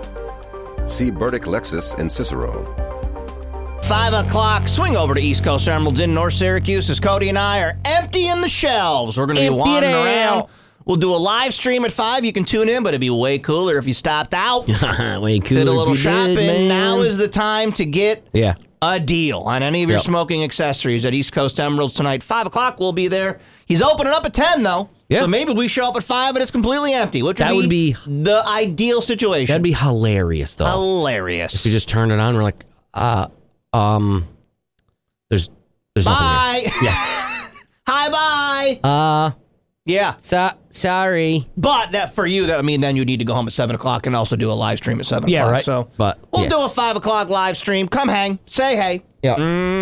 See Burdick Lexus in Cicero. Five o'clock, swing over to East Coast Emeralds in North Syracuse as Cody and I are emptying the shelves. We're going to be wandering around. We'll do a live stream at five. You can tune in, but it'd be way cooler if you stopped out. Way cooler. Did a little if you shopping. did, man. Now is the time to get yeah. a deal on any of your Yep. smoking accessories at East Coast Emeralds tonight. Five o'clock, we'll be there. He's opening up at ten, though. Yeah. So maybe we show up at five and it's completely empty, which That would be, would be- the ideal situation. That'd be hilarious, though. hilarious. If we just turned it on, we're like, uh, um, there's, there's Bye. nothing here. Yeah. Hi, bye. Uh, Yeah. so, sorry. But that for you, that I mean, then you need to go home at seven o'clock and also do a live stream at seven Yeah, o'clock. right. So But, we'll yeah. do a five o'clock live stream. Come hang. Say hey. Yeah.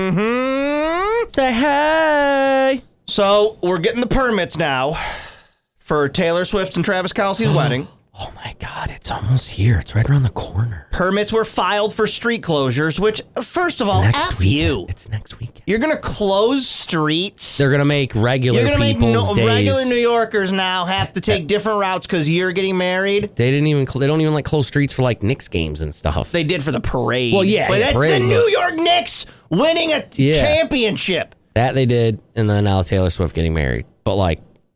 Mm-hmm. Say hey. So we're getting the permits now for Taylor Swift and Travis Kelce's wedding. Oh, my God. It's almost here. It's right around the corner. Permits were filed for street closures, which, first of It's all, next F week. you. It's next week. You're going to close streets. They're going to make regular You're going to make people's no, days. regular New Yorkers now have to take different routes because you're getting married. They didn't even, they don't even like close streets for like Knicks games and stuff. They did for the parade. Well, yeah, But yeah, that's parade, the but- New York Knicks winning a Yeah. championship. That they did, and then now Taylor Swift getting married. But like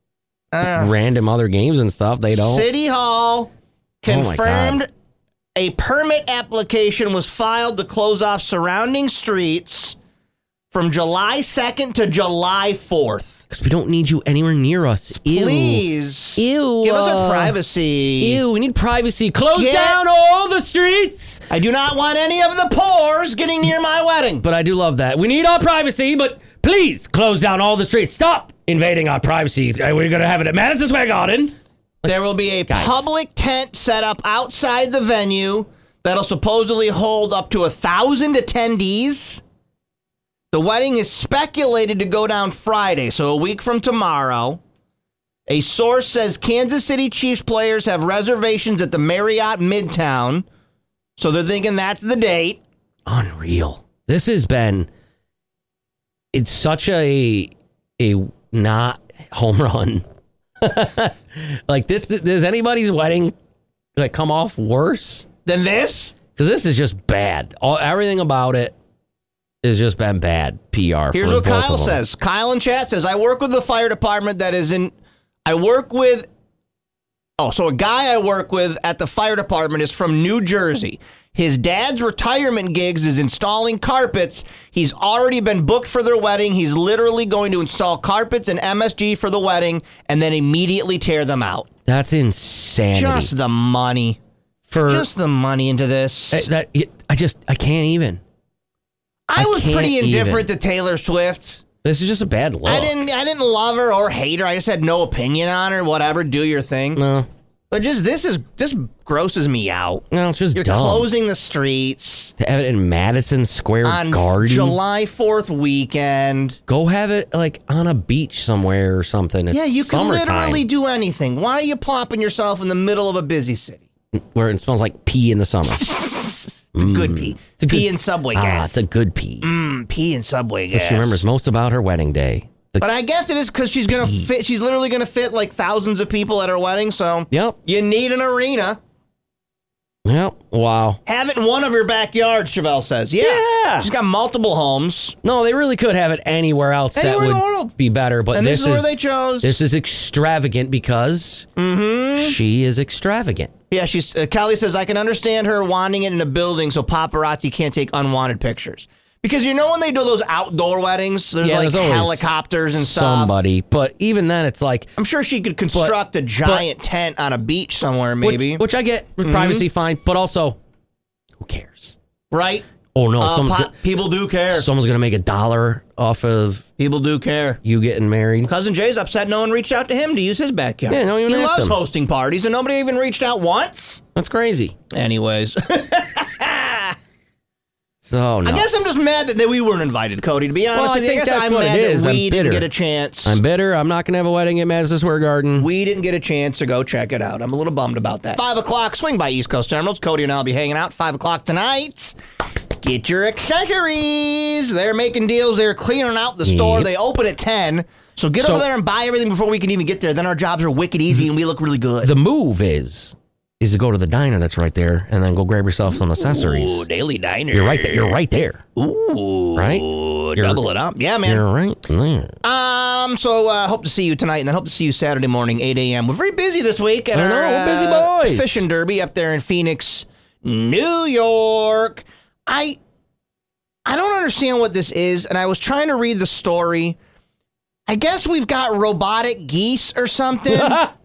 Uh, random other games and stuff, they don't. City Hall Oh my confirmed God. a permit application was filed to close off surrounding streets from July second to July fourth. Because we don't need you anywhere near us. Ew. Please. Ew. Give us our uh, privacy. Ew, we need privacy. Close Get- down all the streets. I do not want any of the pores getting near my wedding. But I do love that. We need our privacy, but please close down all the streets. Stop invading our privacy. Uh, We're going to have it at Madison Square Garden. There will be a Guys. public tent set up outside the venue that'll supposedly hold up to a thousand attendees. The wedding is speculated to go down Friday, so a week from tomorrow. A source says Kansas City Chiefs players have reservations at the Marriott Midtown, so they're thinking that's the date. Unreal. This has been, it's such a, a not home run. Like this, does anybody's wedding like come off worse Then this? Because this is just bad. All everything about it has just been bad P R. Here's for what both Kyle of them. says. Kyle in chat says, I work with the fire department that is in, I work with, oh, so a guy I work with at the fire department is from New Jersey. His dad's retirement gigs is installing carpets. He's already been booked for their wedding. He's literally going to install carpets and M S G for the wedding and then immediately tear them out. That's insanity. Just the money. For Just the money into this. I, that I just I can't even. I, I was can't pretty indifferent even. to Taylor Swift. This is just a bad look. I didn't I didn't love her or hate her. I just had no opinion on her. Whatever, do your thing. No. But just this is this grosses me out. No, it's just You're dumb. closing the streets To have it in Madison Square on Garden. July fourth weekend. Go have it like on a beach somewhere or something. It's Yeah, you can summertime, literally do anything. Why are you plopping yourself in the middle of a busy city? where it smells like pee in the summer. It's a good pee. It's a pee good- and subway Ah, gas. it's a good pee. Mm, pee and subway But gas. she remembers most about her wedding day. The But I guess it is because she's gonna fit. She's literally gonna fit like thousands of people at her wedding. So Yep. you need an arena. Yep. Wow. Have it in one of your backyards, Chevelle says. Yeah. Yeah. She's got multiple homes. No, they really could have it anywhere else Anywhere in that the would world. be better. But And this, this, is where they chose. This is extravagant because Mm-hmm. she is extravagant. Yeah, she's. Uh, Kelly says, I can understand her wanting it in a building so paparazzi can't take unwanted pictures. Because you know when they do those outdoor weddings, there's Yeah, like there's always helicopters and stuff. Somebody, but even then, it's like I'm sure she could construct but, a giant but, tent on a beach somewhere, maybe. Which, which I get, with mm-hmm. privacy, fine, but also, who cares? Right? Oh no, uh, someone's po- gonna, people do care. Someone's gonna make a dollar off of people do care. You getting married. Cousin Jay's upset no one reached out to him to use his backyard. Yeah, no one he asked loves him. hosting parties, and nobody even reached out once. That's crazy. Anyways. So nuts. I guess I'm just mad that we weren't invited, Cody, to be honest well, with you. I, think I guess that's I'm what mad it is. that we I'm didn't bitter. get a chance. I'm bitter. I'm not going to have a wedding at Madison Square Garden. We didn't get a chance to go check it out. I'm a little bummed about that. Five o'clock, swing by East Coast Terminals. Cody and I will be hanging out five o'clock tonight. Get your accessories. They're making deals. They're clearing out the store. Yep. They open at ten. So get so, over there and buy everything before we can even get there. Then our jobs are wicked easy and we look really good. The move is... is to go to the diner that's right there and then go grab yourself some accessories. Ooh, Daily Diner. You're right there. You're right there. Ooh. Right? You're, You're, double it up. Yeah, man. You're right there. Um, so uh, hope to see you tonight and then hope to see you Saturday morning, eight a.m. We're very busy this week at I know, our we're busy uh, boys. fishing derby up there in Phoenix, New York. I I don't understand what this is, and I was trying to read the story. I guess we've got robotic geese or something.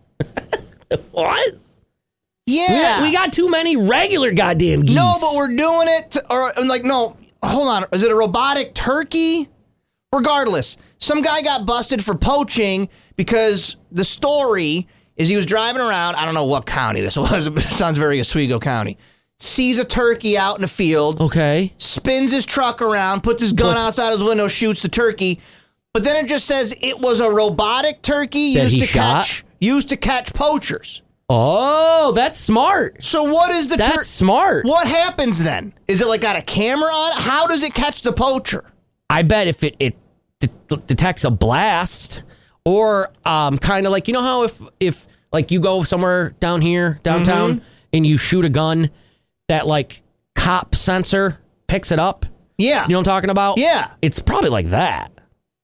What? Yeah. We got, we got too many regular goddamn geese. No, but we're doing it, to, or like, no, hold on. Is it a robotic turkey? Regardless, some guy got busted for poaching because the story is he was driving around, I don't know what county this was, but it sounds very Oswego County, sees a turkey out in the field. Okay. Spins his truck around, puts his gun Puts- outside his window, shoots the turkey. But then it just says it was a robotic turkey That used he to shot? catch used to catch poachers. Oh, that's smart. So what is the That's tur- smart. What happens then? Is it like got a camera on it? How does it catch the poacher? I bet if it, it de- detects a blast or um, kind of like, you know how if, if like you go somewhere down here, downtown, Mm-hmm. and you shoot a gun, that like cop sensor picks it up? Yeah. You know what I'm talking about? Yeah. It's probably like that.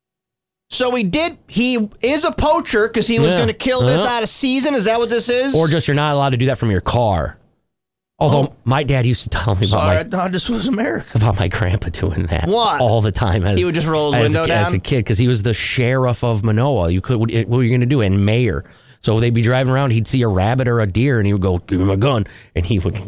So he did, he is a poacher because he was Yeah. going to kill this Uh-huh. out of season. Is that what this is? Or just you're not allowed to do that from your car. Although Oh. my dad used to tell me about Sorry, I my thought this was America. about my grandpa doing that What? all the time. As, He would just roll his as, window a, down? as a kid because he was the sheriff of Manoa. You could what were you going to do? And mayor. So they'd be driving around. He'd see a rabbit or a deer, and he would go, "Give me my gun," and he would.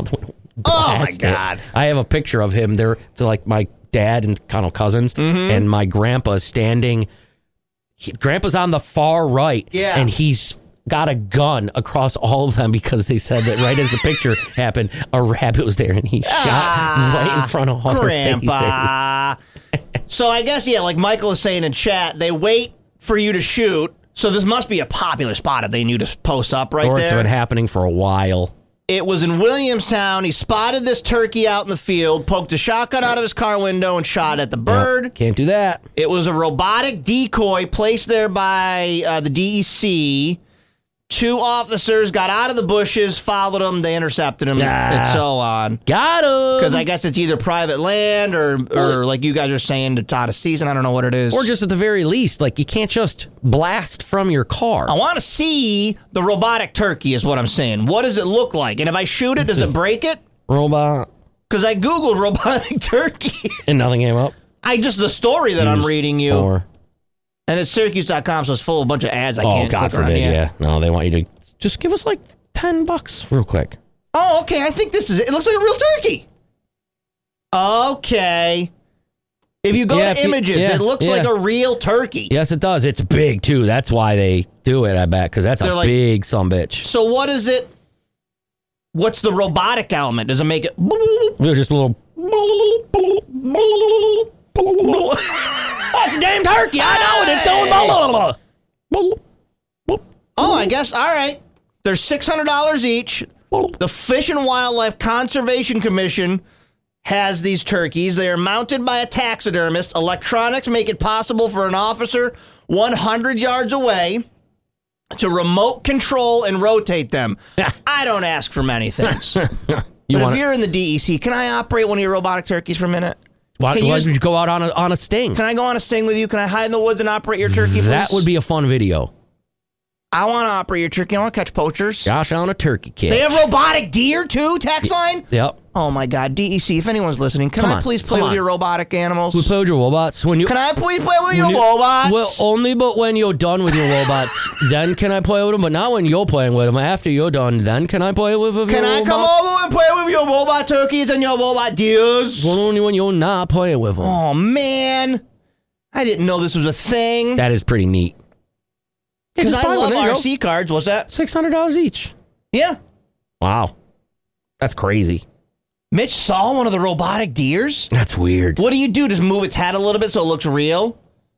Oh my blast God! it. I have a picture of him there. It's like my dad and kind of cousins, Mm-hmm. and my grandpa standing. He, grandpa's on the far right, Yeah. and he's got a gun across all of them because they said that right as the picture happened, a rabbit was there and he shot Ah, right in front of all their faces. Grandpa. So I guess, yeah, like Michael is saying in chat, they wait for you to shoot. So this must be a popular spot if they knew to post up right or there. it's been happening for a while. It was in Williamstown. He spotted this turkey out in the field, poked a shotgun out of his car window, and shot at the bird. Yep, can't do that. It was a robotic decoy placed there by uh, the D E C. Two officers got out of the bushes, followed him, they intercepted him, Ah. and so on. Got him. Because I guess it's either private land or, or like you guys are saying, to out of season. I don't know what it is. Or just at the very least, like you can't just blast from your car. I want to see the robotic turkey is what I'm saying. What does it look like? And if I shoot it, does it break it? Robot. Because I Googled robotic turkey. And nothing came up? I just, the story that I'm Use reading you. for- And it's Syracuse dot com, so it's full of a bunch of ads I Oh, can't God click around. forbid, yeah. No, they want you to just give us like ten bucks real quick. Oh, okay. I think this is it. It looks like a real turkey. Okay. If you go Yeah, to if you- images, yeah, it looks yeah. like a real turkey. Yes, it does. It's big, too. That's why they do it, I bet, because that's They're a like- big sumbitch. So what is it? What's the robotic element? Does it make it? They're just a little... That's a damn turkey. I know it. It's going... Blah, blah, blah. Oh, I guess. All right. They're six hundred dollars each. The Fish and Wildlife Conservation Commission has these turkeys. They are mounted by a taxidermist. Electronics make it possible for an officer one hundred yards away to remote control and rotate them. I don't ask for many things. You but wanna- if you're in the D E C, can I operate one of your robotic turkeys for a minute? Why, Can you why just- don't you go out on a, on a sting? Can I go on a sting with you? Can I hide in the woods and operate your turkey, please? That would be a fun video. I want to operate your turkey. I want to catch poachers. Josh on a turkey catch. They have robotic deer, too, text line? Yep. Oh, my God. D E C, if anyone's listening, can Come I on, please play come with on. your robotic animals? We play with your robots. When you, Can I please play with your when you- robots? Well, only but when you're done with your robots, then can I play with them, but not when you're playing with them. After you're done, then can I play with, with Can your I robots? come over and play with your robot turkeys and your robot deers? Well, only when you're not playing with them. Oh, man. I didn't know this was a thing. That is pretty neat. Because just I buy one, love there you R go. C cards. What's that? six hundred dollars each. Yeah. Wow. That's crazy. Mitch saw one of the robotic deers. That's weird. What do you do? Just move its head a little bit so it looks real?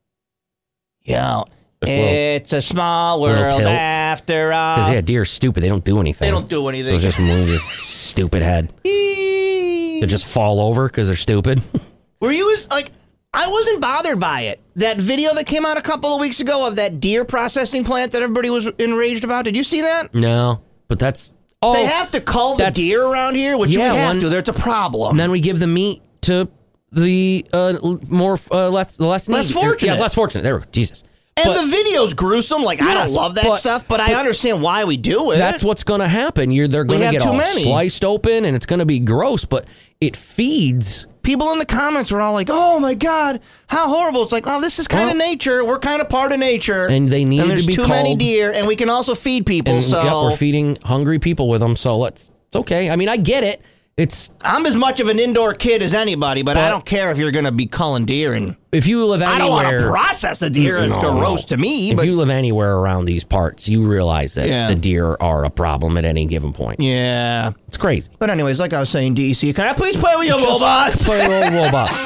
Yeah. Just a little- It's a small little world tilt. after all. Because, yeah, deer are stupid. They don't do anything. They don't do So anything. just move this stupid head. They just fall over because they're stupid. Were you like? I wasn't bothered by it. That video that came out a couple of weeks ago of that deer processing plant that everybody was enraged about. Did you see that? No, but that's... Oh, they have to cull the that's- deer around here, which Yeah, we have one- to. There's a problem. And then we give the meat to the uh, l- more uh, less less Less needy- fortunate. Yeah, less fortunate. There we go. Jesus. and But the video's gruesome. Like, I don't Yes, love that but- stuff, but, I but understand why we do it. that's what's going to happen. You're they're going to have get too all many. sliced open, and it's going to be gross. But it feeds. People in the comments were all like, "Oh my God, how horrible!" It's like, "Oh, this is kind of Well- nature. We're kind of part of nature." And they needed and there's to be too many culled. deer, and we can also feed people. And so yep, we're feeding hungry people with them. So let's. It's okay. I mean, I get it. It's I'm as much of an indoor kid as anybody, but, I But- don't care if you're going to be culling deer. And if you live anywhere. I don't want to process a deer and No, gross no. to me. If But you live anywhere around these parts, you realize that Yeah. the deer are a problem at any given point. yeah. It's crazy. But anyways, like I was saying, D E C, can I please play with your Just robots? Play with robots.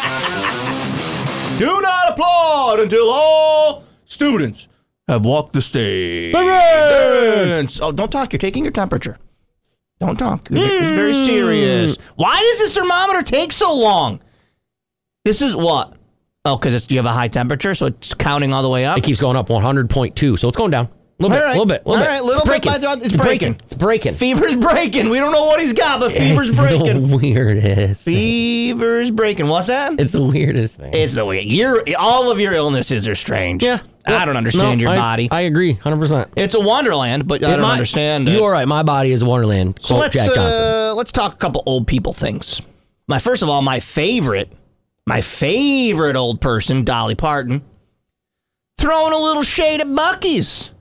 Do not applaud until all students have walked the stage. Parade! Oh, don't talk. You're taking your temperature. Don't talk. It's very serious. Why does this thermometer take so long? This is what? Oh, because you have a high temperature, so it's counting all the way up? It keeps going up one hundred point two, so it's going down. A little All bit, a right. little bit, a little All bit. right, little it's bit breaking. by the- it's breaking. breaking. It's breaking. Fever's breaking. We don't know what he's got, but fever's It's breaking. the weirdest. Fever's breaking. What's that? It's the weirdest thing. It's the weird. Your all of your illnesses are strange. yeah. I don't understand No, your I- body. I agree, one hundred percent. It's a wonderland, but I It don't might- understand it. You're right. My body is a wonderland. So Quote let's Jack Johnson. uh, let's talk a couple old people things. My first of all, my favorite, my favorite old person, Dolly Parton, throwing a little shade at Buc-ee's.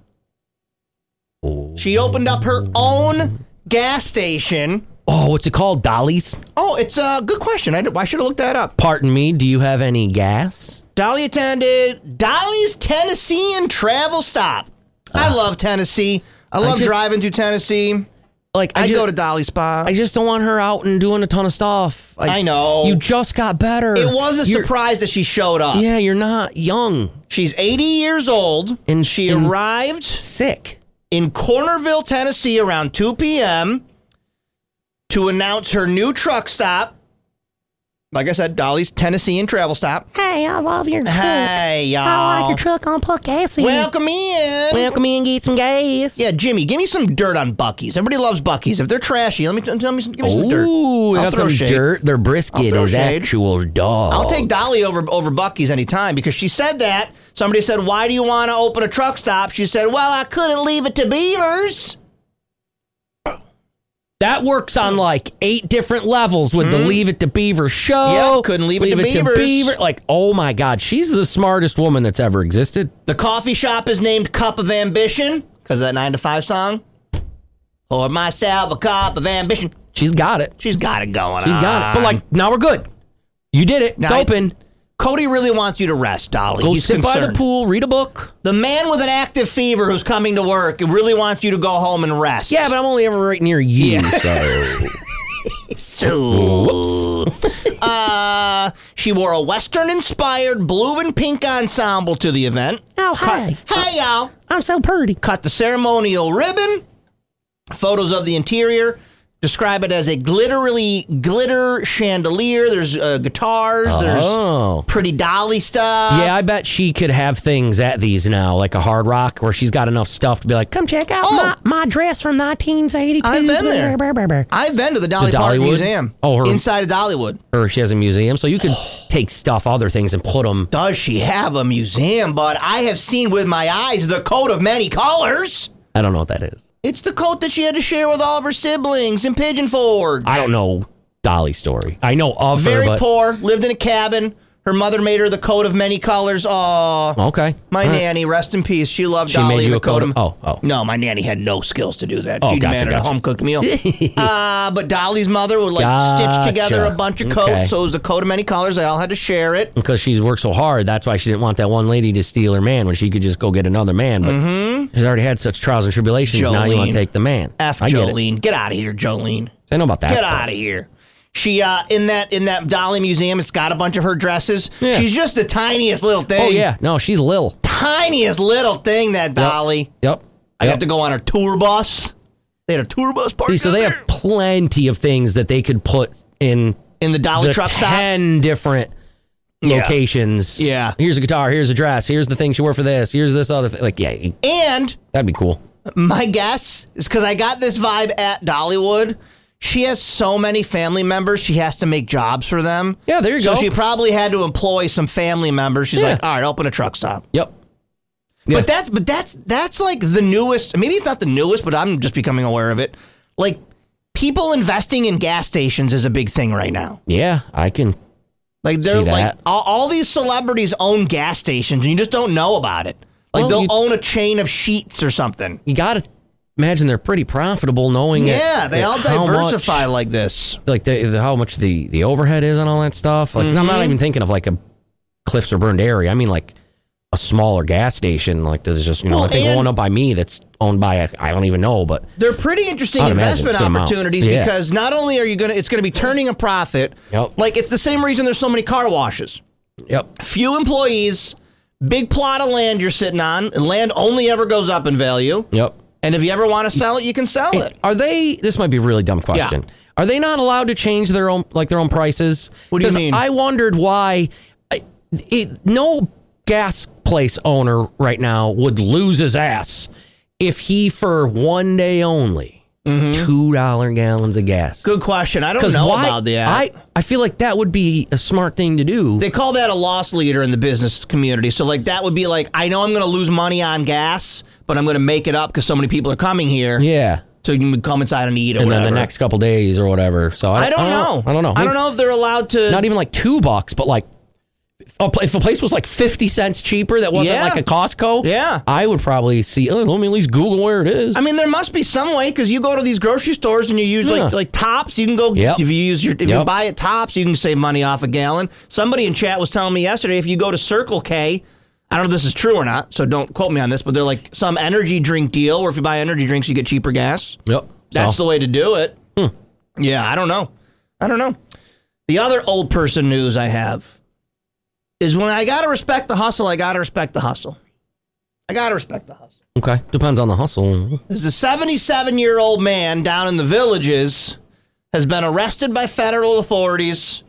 She opened up her own gas station. Oh, what's it called? Dolly's? Oh, it's a good question. I, I should have looked that up. Pardon me. Do you have any gas? Dolly attended Dolly's Tennessean travel stop. I love Tennessee. I love just- driving to Tennessee. Like I I'd just, go to Dolly's Spa. I just don't want her out and doing a ton of stuff. Like, I know. You just got better. It was a You're- surprise that she showed up. Yeah, you're not young. She's eighty years old, And she and arrived sick. in Cornerville, Tennessee around two p.m. to announce her new truck stop. Like I said, Dolly's Tennessean travel stop. Hey, I love your truck. Hey, y'all. I like your truck on put gas in. Welcome in. Welcome in, get some gas. Yeah, Jimmy, give me some dirt on Buc-ee's. Everybody loves Buc-ee's. If they're trashy, let me tell me some, give me some dirt. Ooh, they I'll got throw some shade. dirt. Their I'll brisket throw is shade. actual dog. I'll take Dolly over over Buc-ee's anytime because she said that. Somebody said, "Why do you want to open a truck stop?" She said, "Well, I couldn't leave it to Beavers." That works on like eight different levels with the Leave It to Beaver show. Yep, couldn't leave it to Leave Beavers. Beaver. Like, oh my God, she's the smartest woman that's ever existed. The coffee shop is named Cup of Ambition because of that nine to five song. Pour myself a cup of ambition. She's got it. She's got it going She's on. got it. But like, now we're good. You did it. It's Now, I- open. Cody really wants you to rest, Dolly. Go He's sit by the concerned. pool, read a book. The man with an active fever who's coming to work really wants you to go home and rest. Yeah, but I'm only ever right near you, so. So, uh, she wore a Western-inspired blue and pink ensemble to the event. Oh, hi. Cut, hey, y'all. I'm so pretty. Cut the ceremonial ribbon. Photos of the interior describe it as a glittery glitter chandelier. There's uh, guitars. Oh. There's pretty Dolly stuff. Yeah, I bet she could have things at these now, like a Hard Rock, where she's got enough stuff to be like, come check out Oh. my, my dress from nineteen eighty-two. I've been there. Brr, brr, brr. I've been to the Dolly The Parton Dollywood? Museum. Oh, her- inside of Dollywood. or she has a museum, so you could take stuff, other things, and put them. Does she have a museum? But I have seen with my eyes the coat of many colors. I don't know what that is. It's the coat that she had to share with all of her siblings in Pigeon Forge. I don't know Dolly's story. I know of Very her, but... poor, lived in a cabin. Her mother made her the coat of many colors. Aw. Okay. My All right. nanny, rest in peace. She loved She Dolly. made you the a coat of... of Oh, oh. No, my nanny had no skills to do that. Oh, She gotcha, demanded gotcha. a home-cooked meal. uh, but Dolly's mother would, like, stitch together Gotcha. a bunch of coats, Okay. so it was the coat of many colors. They all had to share it. Because she's worked so hard, that's why she didn't want that one lady to steal her man when she could just go get another man. But Mm-hmm. she's already had such trials and tribulations, now you want Jolene. to take the man. F I get it. Jolene. Get out of here, Jolene. I know about that Get stuff. out of here. She uh in that in that Dolly museum, it's got a bunch of her dresses. Yeah. She's just the tiniest little thing. Oh, yeah. No, she's Lil. Tiniest little thing, that Dolly. Yep. I Yep. got to go on her tour bus. They had a tour bus party. See, so they have plenty of things that they could put in in the Dolly the truck stop. ten different Yeah. locations. Yeah. Here's a guitar. Here's a dress. Here's the thing she wore for this. Here's this other thing. Like, yeah, And that'd be cool. my guess is because I got this vibe at Dollywood. She has so many family members, she has to make jobs for them. Yeah, there you so go. So she probably had to employ some family members. She's Yeah. like, all right, open a truck stop. Yep. Yeah. But that's but that's that's like the newest. Maybe it's not the newest, but I'm just becoming aware of it. Like people investing in gas stations is a big thing right now. Yeah, I can. Like they're see like that. all, all these celebrities own gas stations, and you just don't know about it. Like Well, they'll you- own a chain of Sheets or something. You got to imagine they're pretty profitable, knowing it- Yeah, they it- all how diversify much- like this. like the, the how much the the overhead is on all that stuff. Like I'm Mm-hmm. not even thinking of like a cliffs or burned area. I mean like a smaller gas station. Like there's just you know Well, I think and- one up by me that's owned by a, I don't even know, but They're pretty interesting I'd imagine investment it's gonna mount. opportunities Yeah. because not only are you gonna, it's gonna be turning a profit. Yep. Like it's the same reason there's so many car washes. Yep. Few employees, big plot of land you're sitting on, and land only ever goes up in value. Yep. And if you ever want to sell it, you can sell it. Are they? This might be a really dumb question. Are they not allowed to change their own like their own prices? What do you 'Cause mean? I wondered why. I, it, no gas place owner right now would lose his ass if he for one day only two dollar gallons of gas. Good question. I don't 'Cause know why- about that. I I feel like that would be a smart thing to do. They call that a loss leader in the business community. So, like, that would be like, I know I'm going to lose money on gas, but I'm going to make it up because so many people are coming here. Yeah. So you can come inside and eat or And whatever. then the next couple days or whatever. So I, I don't know. I don't know. I don't know if they're allowed to. Not even like two bucks, but like a pla- if a place was like fifty cents cheaper that wasn't Yeah. like a Costco, Yeah. I would probably see. Oh, let me at least Google where it is. I mean, there must be some way because you go to these grocery stores and you use Yeah. like like Tops. You can go Yep. if you use your if you Yep. buy at Tops, you can save money off a gallon. Somebody in chat was telling me yesterday if you go to Circle K, I don't know if this is true or not, so don't quote me on this, but they're like some energy drink deal where if you buy energy drinks, you get cheaper gas. Yep. That's So- the way to do it. Yeah, I don't know. I don't know. The other old person news I have is when I got to respect the hustle, I got to respect the hustle. I got to respect the hustle. Okay, depends on the hustle. This is a seventy-seven-year-old man down in the Villages has been arrested by federal authorities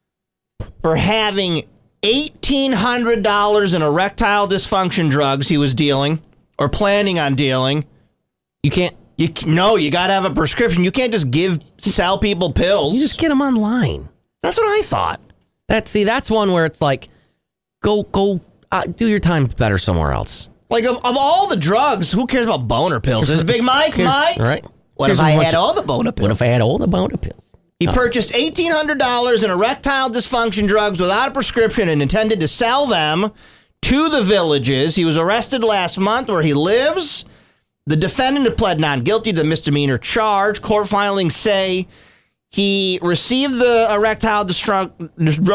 for having eighteen hundred dollars in erectile dysfunction drugs he was dealing or planning on dealing. You can't. You c- no, you got to have a prescription. You can't just give sell people pills. You just get them online. That's what I thought. That see, that's one where it's like, go go uh, do your time better somewhere else. Like of, of all the drugs, who cares about boner pills? There's a big Mike, Here's- Mike. all right. What Here's if I a bunch had of- all the boner pills? What if I had all the boner pills? He Oh. purchased eighteen hundred dollars in erectile dysfunction drugs without a prescription and intended to sell them to the Villages. He was arrested last month where he lives. The defendant had pled not guilty to the misdemeanor charge. Court filings say he received the erectile dysfunction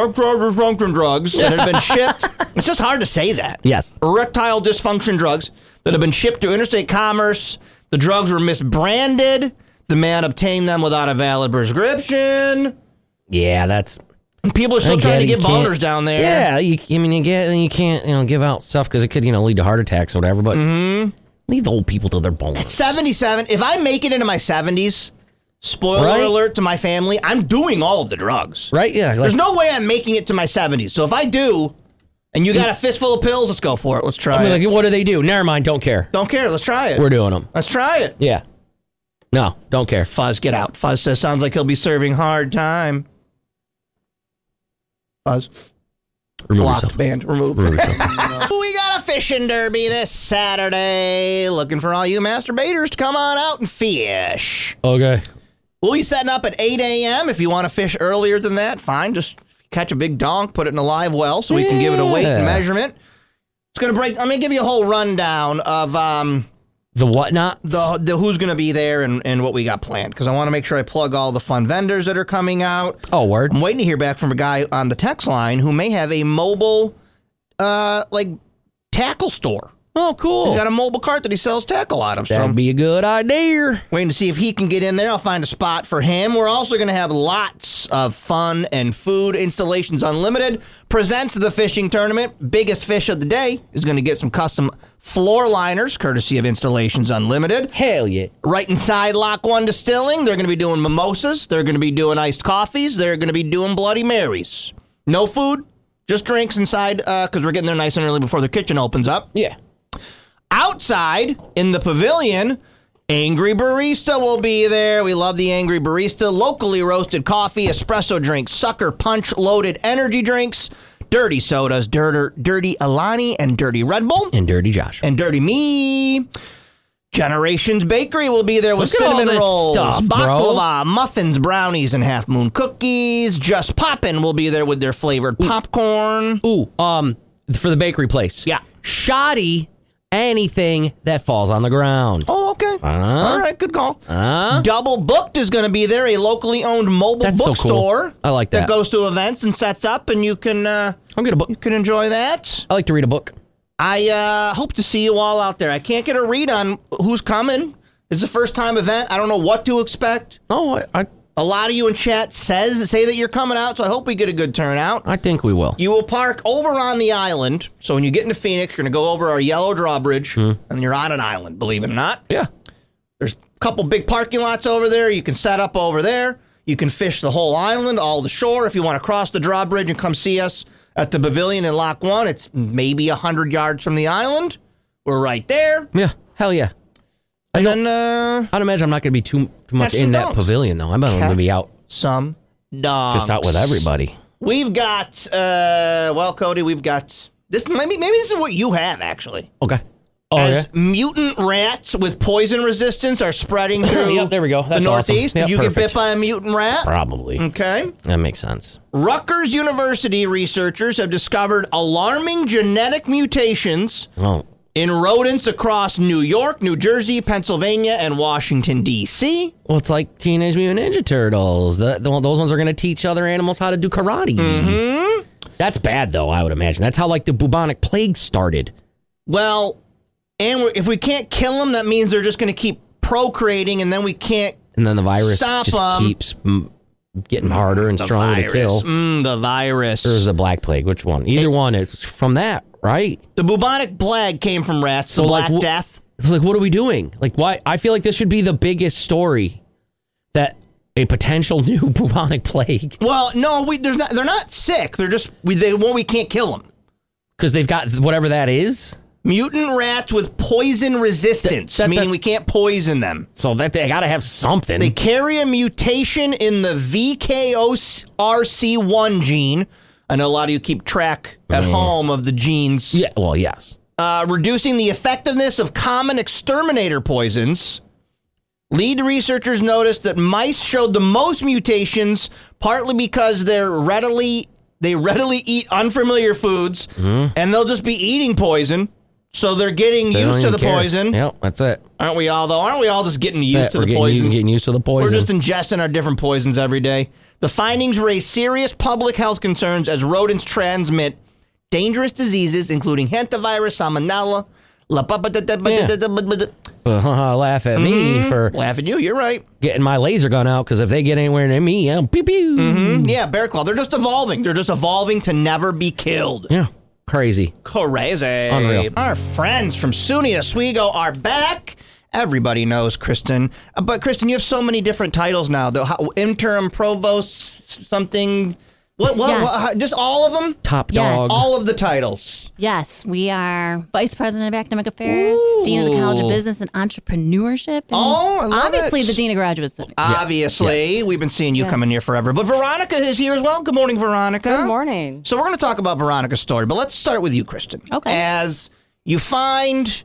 drugs that had been shipped. It's just hard to say that. Yes. Erectile dysfunction drugs that have been shipped to interstate commerce. The drugs were misbranded. The man obtained them without a valid prescription. Yeah, that's. And people are still I get trying to it, you get can't- boners down there. Yeah, you, I mean, you get you can't you know give out stuff because it could you know lead to heart attacks or whatever. But leave the old people to their boners. At seventy-seven, if I make it into my seventies, spoiler Right? alert to my family, I'm doing all of the drugs. Right? Yeah. Like, There's no way I'm making it to my seventies. So if I do, and you got a fistful of pills, let's go for it. Let's try I mean, it. like, what do they do? Never mind. Don't care. Don't care. Let's try it. We're doing them. Let's try it. Yeah. No, don't care. Fuzz, get out. Fuzz says, sounds like he'll be serving hard time. Fuzz. Remove Blocked, yourself. banned, removed. Remove yourself. We got a fishing derby this Saturday. Looking for all you masturbators to come on out and fish. Okay. We'll be setting up at eight a.m. If you want to fish earlier than that, fine. Just catch a big donk, put it in a live well so we can give it a weight and Yeah. measurement. It's going to break. I'm going to give you a whole rundown of um, The whatnot? the, the who's going to be there and, and what we got planned, because I want to make sure I plug all the fun vendors that are coming out. Oh, word. I'm waiting to hear back from a guy on the text line who may have a mobile, uh, like, tackle store. Oh, cool. He's got a mobile cart that he sells tackle out of. So That'd be a good idea. waiting to see if he can get in there. I'll find a spot for him. We're also going to have lots of fun and food. Installations Unlimited presents the fishing tournament. Biggest fish of the day is going to get some custom floor liners, courtesy of Installations Unlimited. Hell yeah. Right inside Lock One Distilling, they're going to be doing mimosas. They're going to be doing iced coffees. They're going to be doing Bloody Marys. No food, just drinks inside, because uh, we're getting there nice and early before the kitchen opens up. Yeah. Outside in the pavilion, Angry Barista will be there. We love the Angry Barista. Locally roasted coffee, espresso drinks, sucker punch loaded energy drinks, dirty sodas, dirty, dirty Alani and dirty Red Bull. And Dirty Josh. And dirty me. Generations Bakery will be there with Look at all cinnamon this rolls, stuff, bro. baklava, muffins, brownies, and half moon cookies. Just Poppin' will be there with their flavored popcorn. Ooh, um, for the bakery place. Yeah. Shoddy anything that falls on the ground. Oh, okay. Uh, All right, good call. Uh, Double Booked is going to be there, a locally owned mobile That's so bookstore. cool. I like that. That goes to events and sets up, and you can uh, I'm gonna book. you can enjoy that. I like to read a book. I uh, hope to see you all out there. I can't get a read on who's coming. It's a first time event. I don't know what to expect. Oh, I, I, A lot of you in chat says say that you're coming out, so I hope we get a good turnout. I think we will. You will park over on the island. So when you get into Phoenix, you're going to go over our yellow drawbridge, Hmm. and you're on an island, believe it or not. Yeah. There's a couple big parking lots over there. You can set up over there. You can fish the whole island, all the shore. If you want to cross the drawbridge and come see us at the pavilion in Lock One, it's maybe one hundred yards from the island. We're right there. Yeah. Hell yeah. And then, uh... I'd imagine I'm not going to be too too much Catch some in that donks. pavilion, though. I'm going to be out some dogs. just out with everybody. We've got, uh, well, Cody, we've got this. Maybe, maybe this is what you have, actually. Okay. Oh, As yeah? mutant rats with poison resistance are spreading through Yep, there we go. the That's Northeast. awesome. Yep, Did you perfect. get bit by a mutant rat? Probably. Okay. That makes sense. Rutgers University researchers have discovered alarming genetic mutations Oh. in rodents across New York, New Jersey, Pennsylvania, and Washington, D C Well, it's like Teenage Mutant Ninja Turtles. The, the, those ones are going to teach other animals how to do karate. Mm-hmm. That's bad, though, I would imagine. That's how, like, the bubonic plague started. Well, and we're, if we can't kill them, that means they're just going to keep procreating, and then we can't And then the virus Stop just 'em. keeps mm, getting harder and the stronger virus. to kill. Mm, the virus. Or is the black plague? Which one? Either one is from that, right? The bubonic plague came from rats. So, the like, Black wh- Death. It's like, what are we doing? Like, why? I feel like this should be the biggest story, that a potential new bubonic plague, Well, no, we there's not. They're not sick. They're just we they well we can't kill them. because they've got whatever that is. Mutant rats with poison resistance, That- that- meaning that- we can't poison them. So that they got to have something. They carry a mutation in the V K O R C one gene. I know a lot of you keep track at Mm. home of the genes. yeah. Well, yes. Uh, reducing the effectiveness of common exterminator poisons. Lead researchers noticed that mice showed the most mutations, partly because they're readily they readily eat unfamiliar foods, Mm-hmm. and they'll just be eating poison. So they're getting They don't used to even the care. poison. Yep, that's it. Aren't we all, though? Aren't we all just getting used That's it. to We're the getting, poison? getting used to the poison. We're just ingesting our different poisons every day. The findings raise serious public health concerns as rodents transmit dangerous diseases, including hantavirus, salmonella, la pa- pa- da- da- ba- da- da- ba- ba- da- Uh, laugh at me Mhm. for Laugh at you, you're right. getting my laser gun out, because if they get anywhere near me, I'll pew pew. Mhm. Yeah, Bear Claw. They're just evolving. They're just evolving to never be killed. Yeah, crazy. Crazy. Unreal. Our friends from SUNY Oswego are back. Everybody knows Kristen. Uh, But, Kristen, you have so many different titles now. The how, interim provost something. What? What? Yes. what just all of them? Top Yes. dog. All of the titles. Yes, we are Vice President of Academic Affairs, Dean of the College of Business and Entrepreneurship. And Oh, I love obviously it. the Dean of Graduate Studies. Obviously, we've been seeing you Yes. coming here forever. But Veronica is here as well. Good morning, Veronica. Good morning. So we're going to talk about Veronica's story, but let's start with you, Kristen. Okay. As you find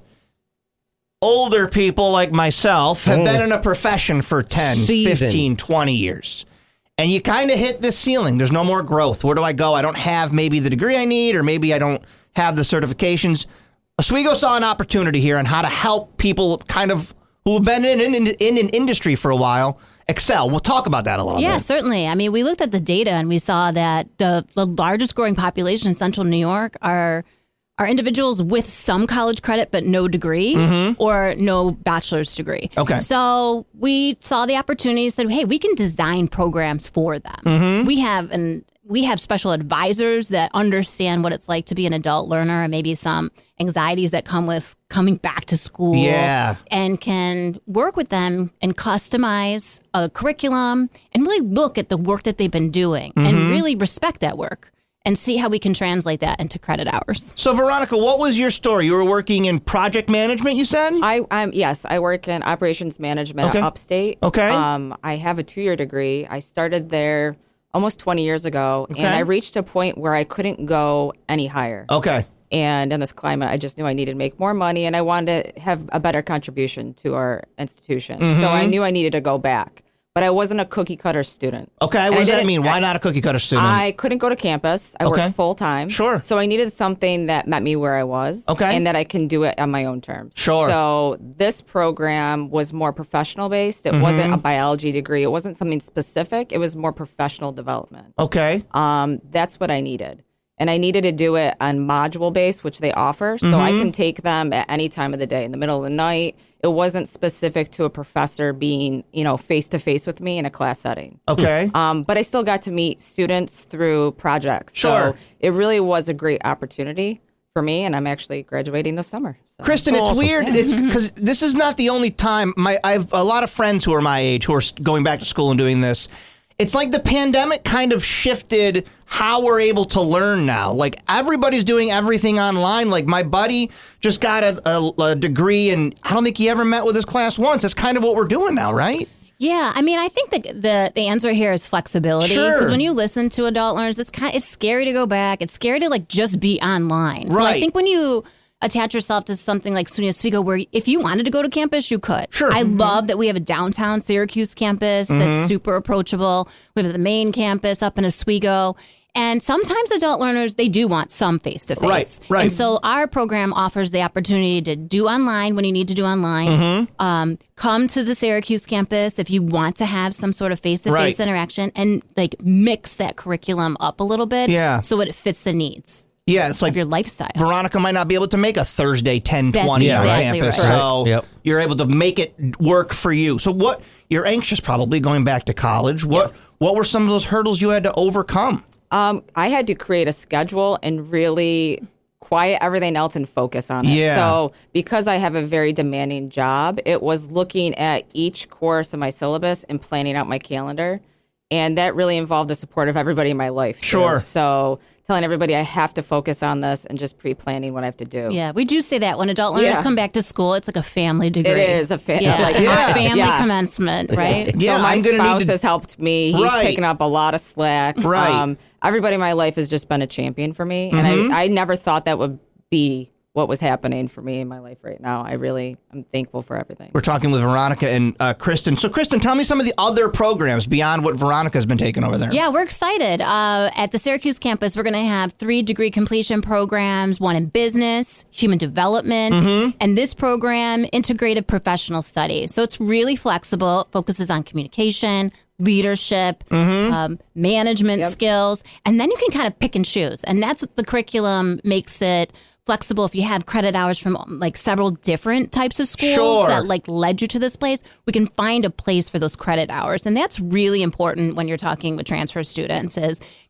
older people like myself have Oh. been in a profession for ten, Seasoned. fifteen, twenty years. And you kind of hit this ceiling. There's no more growth. Where do I go? I don't have maybe the degree I need, or maybe I don't have the certifications. Oswego saw an opportunity here on how to help people kind of who have been in, in, in an industry for a while excel. We'll talk about that a little Yeah, bit. certainly. I mean, we looked at the data and we saw that the, the largest growing population in central New York are are individuals with some college credit but no degree Mhm. or no bachelor's degree. Okay. So we saw the opportunity, said, hey, we can design programs for them. Mhm. We have an we have special advisors that understand what it's like to be an adult learner and maybe some anxieties that come with coming back to school. Yeah. And can work with them and customize a curriculum and really look at the work that they've been doing Mhm. and really respect that work and see how we can translate that into credit hours. So, Veronica, what was your story? You were working in project management, you said? I, I'm yes, I work in operations management Okay. at Upstate. Okay. Um, I have a two-year degree. I started there almost twenty years ago, Okay. and I reached a point where I couldn't go any higher. Okay. And in this climate, I just knew I needed to make more money, and I wanted to have a better contribution to our institution. Mhm. So I knew I needed to go back. But I wasn't a cookie cutter student. Okay, And what I does that didn't- mean? Why not a cookie cutter student? I couldn't go to campus. I Okay. worked full time. Sure. So I needed something that met me where I was. Okay. And that I can do it on my own terms. Sure. So this program was more professional based. It Mhm. wasn't a biology degree. It wasn't something specific. It was more professional development. Okay. Um, that's what I needed. And I needed to do it on module based, which they offer. So I Mhm. can take them at any time of the day, in the middle of the night. It wasn't specific to a professor being, you know, face to face with me in a class setting. Okay. Um, but I still got to meet students through projects. Sure. So it really was a great opportunity for me, and I'm actually graduating this summer. So. Kristen, it's weird. It's because this is not the only time. My I have a lot of friends who are my age who are going back to school and doing this. It's like the pandemic kind of shifted how we're able to learn now. Like everybody's doing everything online. Like my buddy just got a, a, a degree, and I don't think he ever met with his class once. That's kind of what we're doing now, right? Yeah, I mean, I think the the, the answer here is flexibility. Sure. Because when you listen to adult learners, it's kind it's scary to go back. It's scary to like just be online. So I Right. think when you attach yourself to something like SUNY Oswego, where if you wanted to go to campus, you could. Sure. I Mhm. love that we have a downtown Syracuse campus Mhm. that's super approachable. We have the main campus up in Oswego. And sometimes adult learners, they do want some face-to-face. Right, right. And so our program offers the opportunity to do online when you need to do online. Mhm. Um, come to the Syracuse campus if you want to have some sort of face-to-face Right. interaction and like mix that curriculum up a little bit Yeah. so it fits the needs Yeah, it's like of your lifestyle. Veronica might not be able to make a Thursday ten That's twenty on exactly campus, right. so Yep. you're able to make it work for you. So what? You're anxious, probably going back to college. What? What were some of those hurdles you had to overcome? Um, I had to create a schedule and really quiet everything else and focus on it. Yeah. So because I have a very demanding job, it was looking at each course in my syllabus and planning out my calendar. And that really involved the support of everybody in my life. too. Sure. So telling everybody I have to focus on this and just pre-planning what I have to do. Yeah, we do say that when adult learners Yeah. come back to school, it's like a family degree. It is a fa- yeah. like, a yeah. family Yes. commencement, right? Yeah, so my I'm gonna need spouse to- has helped me. He's Right. picking up a lot of slack. Right. Um, everybody in my life has just been a champion for me. Mhm. And I, I never thought that would be what was happening for me in my life right now. I really am thankful for everything. We're talking with Veronica and uh, Kristen. So, Kristen, tell me some of the other programs beyond what Veronica's been taking over there. Yeah, we're excited. Uh, at the Syracuse campus, we're going to have three degree completion programs, one in business, human development, Mhm. and this program, integrated professional studies. So it's really flexible, focuses on communication, leadership, Mhm. um, management skills, and then you can kind of pick and choose. And that's what the curriculum makes it flexible. If you have credit hours from like several different types of schools Sure. that like led you to this place, we can find a place for those credit hours. And that's really important when you're talking with transfer students is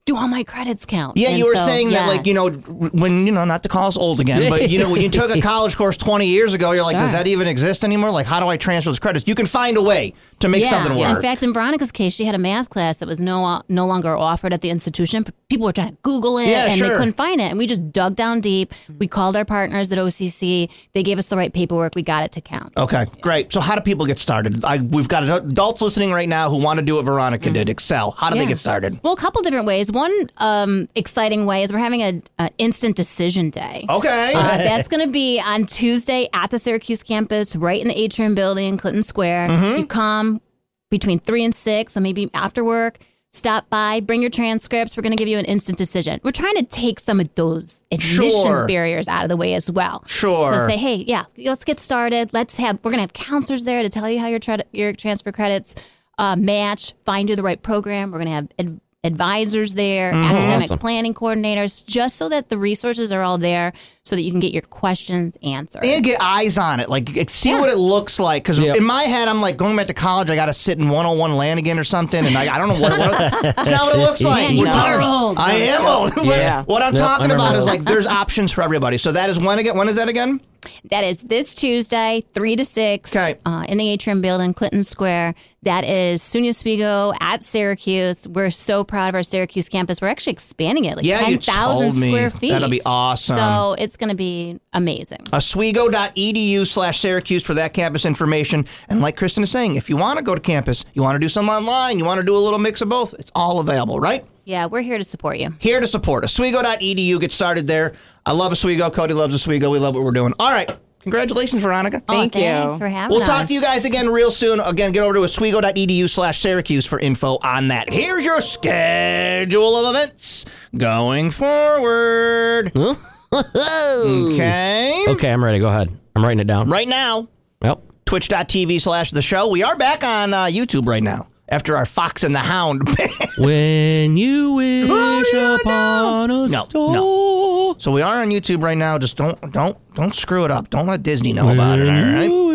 do all my credits count? Yeah, And you were so, saying yeah. that, like, you know, when, you know, not to call us old again, but, you know, when you took a college course twenty years ago, you're like, Sure. does that even exist anymore? Like, how do I transfer those credits? You can find a way to make yeah, something yeah. work. In fact, in Veronica's case, she had a math class that was no no longer offered at the institution. People were trying to Google it, Yeah, and sure. they couldn't find it. And we just dug down deep. We called our partners at O C C. They gave us the right paperwork. We got it to count. Okay, great. So how do people get started? I, we've got adults listening right now who want to do what Veronica did, Excel. How do they Yeah. get started? Well, a couple different ways. One um, exciting way is we're having a, a instant decision day. Okay. Uh, that's going to be on Tuesday at the Syracuse campus, right in the Atrium Building, Clinton Square. Mhm. You come between three and six, so maybe after work. Stop by, bring your transcripts. We're going to give you an instant decision. We're trying to take some of those admissions Sure. barriers out of the way as well. Sure. So say, hey, yeah, let's get started. Let's have. We're going to have counselors there to tell you how your tra- your transfer credits uh, match. Find you the right program. We're going to have ad- advisors there, Mhm. academic Awesome. planning coordinators, just so that the resources are all there, so that you can get your questions answered. And get eyes on it. Like, see what it looks like. Because in my head, I'm like, going back to college, I got to sit in one oh one Lanigan or something. And I, I don't know what, what It's not what it looks like. Man, you We're are talking- old. I am old. Yeah. What I'm Yep, I talking remember about is those. like, there's options for everybody. So that is when again? When is that again? That is this Tuesday, three to six, Okay. uh, in the Atrium Building, Clinton Square. That is Sunya Spigo at Syracuse. We're so proud of our Syracuse campus. We're actually expanding it, like Yeah, you ten thousand told me. square feet. That'll be awesome. So it's going to be amazing. Oswego.edu slash Syracuse for that campus information. And like Kristen is saying, if you want to go to campus, you want to do some online, you want to do a little mix of both, it's all available, right? Yeah, we're here to support you. Here to support. Oswego.edu. Get started there. I love Oswego. Cody loves Oswego. We love what we're doing. All right. Congratulations, Veronica. Thank you. Thanks for having We'll us. talk to you guys again real soon. Again, get over to Oswego.edu slash Syracuse for info on that. Here's your schedule of events going forward. Okay. Okay, I'm ready. Go ahead. I'm writing it down. Right now, Yep. twitch.tv slash the show. We are back on uh, YouTube right now after our Fox and the Hound. When you wish Oh, upon a no, star. no. So we are on YouTube right now. Just don't, don't, don't screw it up. Don't let Disney know about it. All right.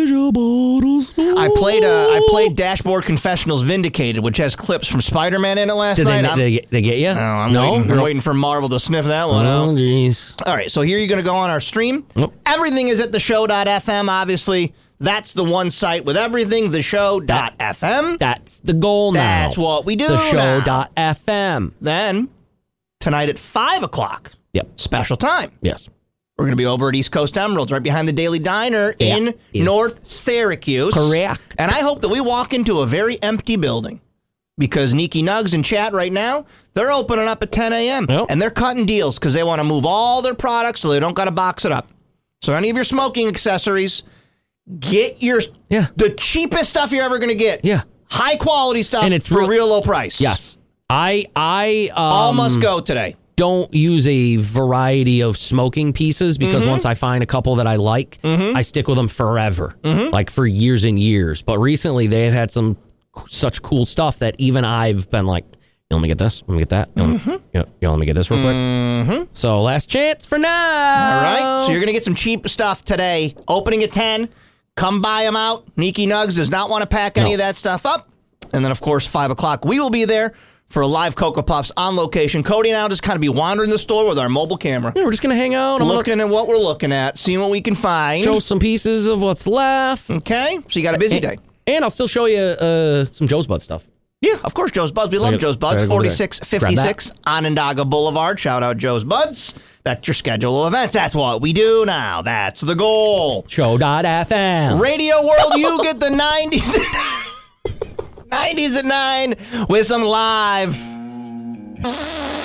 I played, uh, I played Dashboard Confessionals Vindicated, which has clips from Spider-Man in it last Did they, night. I'm- they, they get you? Oh, I'm no? waiting, I'm No. waiting for Marvel to sniff that one Oh, out. jeez. All right, so here you're going to go on our stream. Everything is at the show dot f m, obviously. That's the one site with everything, the show dot f m. That's the goal now. That's what we do The show now. dot f m. Then, tonight at five o'clock, Yep. special time. Yes. We're going to be over at East Coast Emeralds, right behind the Daily Diner Yeah. in Yes. North Syracuse. Correct. And I hope that we walk into a very empty building because Nikki Nugs in chat right now, they're opening up at ten a.m. Yep. And they're cutting deals because they want to move all their products so they don't got to box it up. So any of your smoking accessories, get your Yeah. the cheapest stuff you're ever going to get. Yeah. High quality stuff And it's for real- real low price. Yes. I, I, um, All must go today. don't use a variety of smoking pieces because Mm-hmm. once I find a couple that I like, I stick with them forever, Mm-hmm. like for years and years. But recently they've had some c- such cool stuff that even I've been like, you let me get this, let me get that, you, Mm-hmm. know, you, know, you let me get this real quick. So last chance for now. All right. So you're going to get some cheap stuff today. Opening at ten. Come buy them out. Nikki Nugs does not want to pack any No. of that stuff up. And then, of course, five o'clock, we will be there for a live Cocoa Puffs on location. Cody and I will just kind of be wandering the store with our mobile camera. Yeah, we're just gonna hang out. I'm looking at what we're looking at, seeing what we can find. gonna show some pieces of what's left. Okay. So you got a busy day. And I'll still show you uh, some Joe's Bud stuff. Yeah, of course, Joe's Buds. We So love I- Joe's Buds. gotta go there. forty-six fifty-six Onondaga Boulevard. Shout out Joe's Buds. That's your schedule of events. That's what we do now. That's the goal. Show dot f m. Radio World, you get the nineties. nineties at nine with some live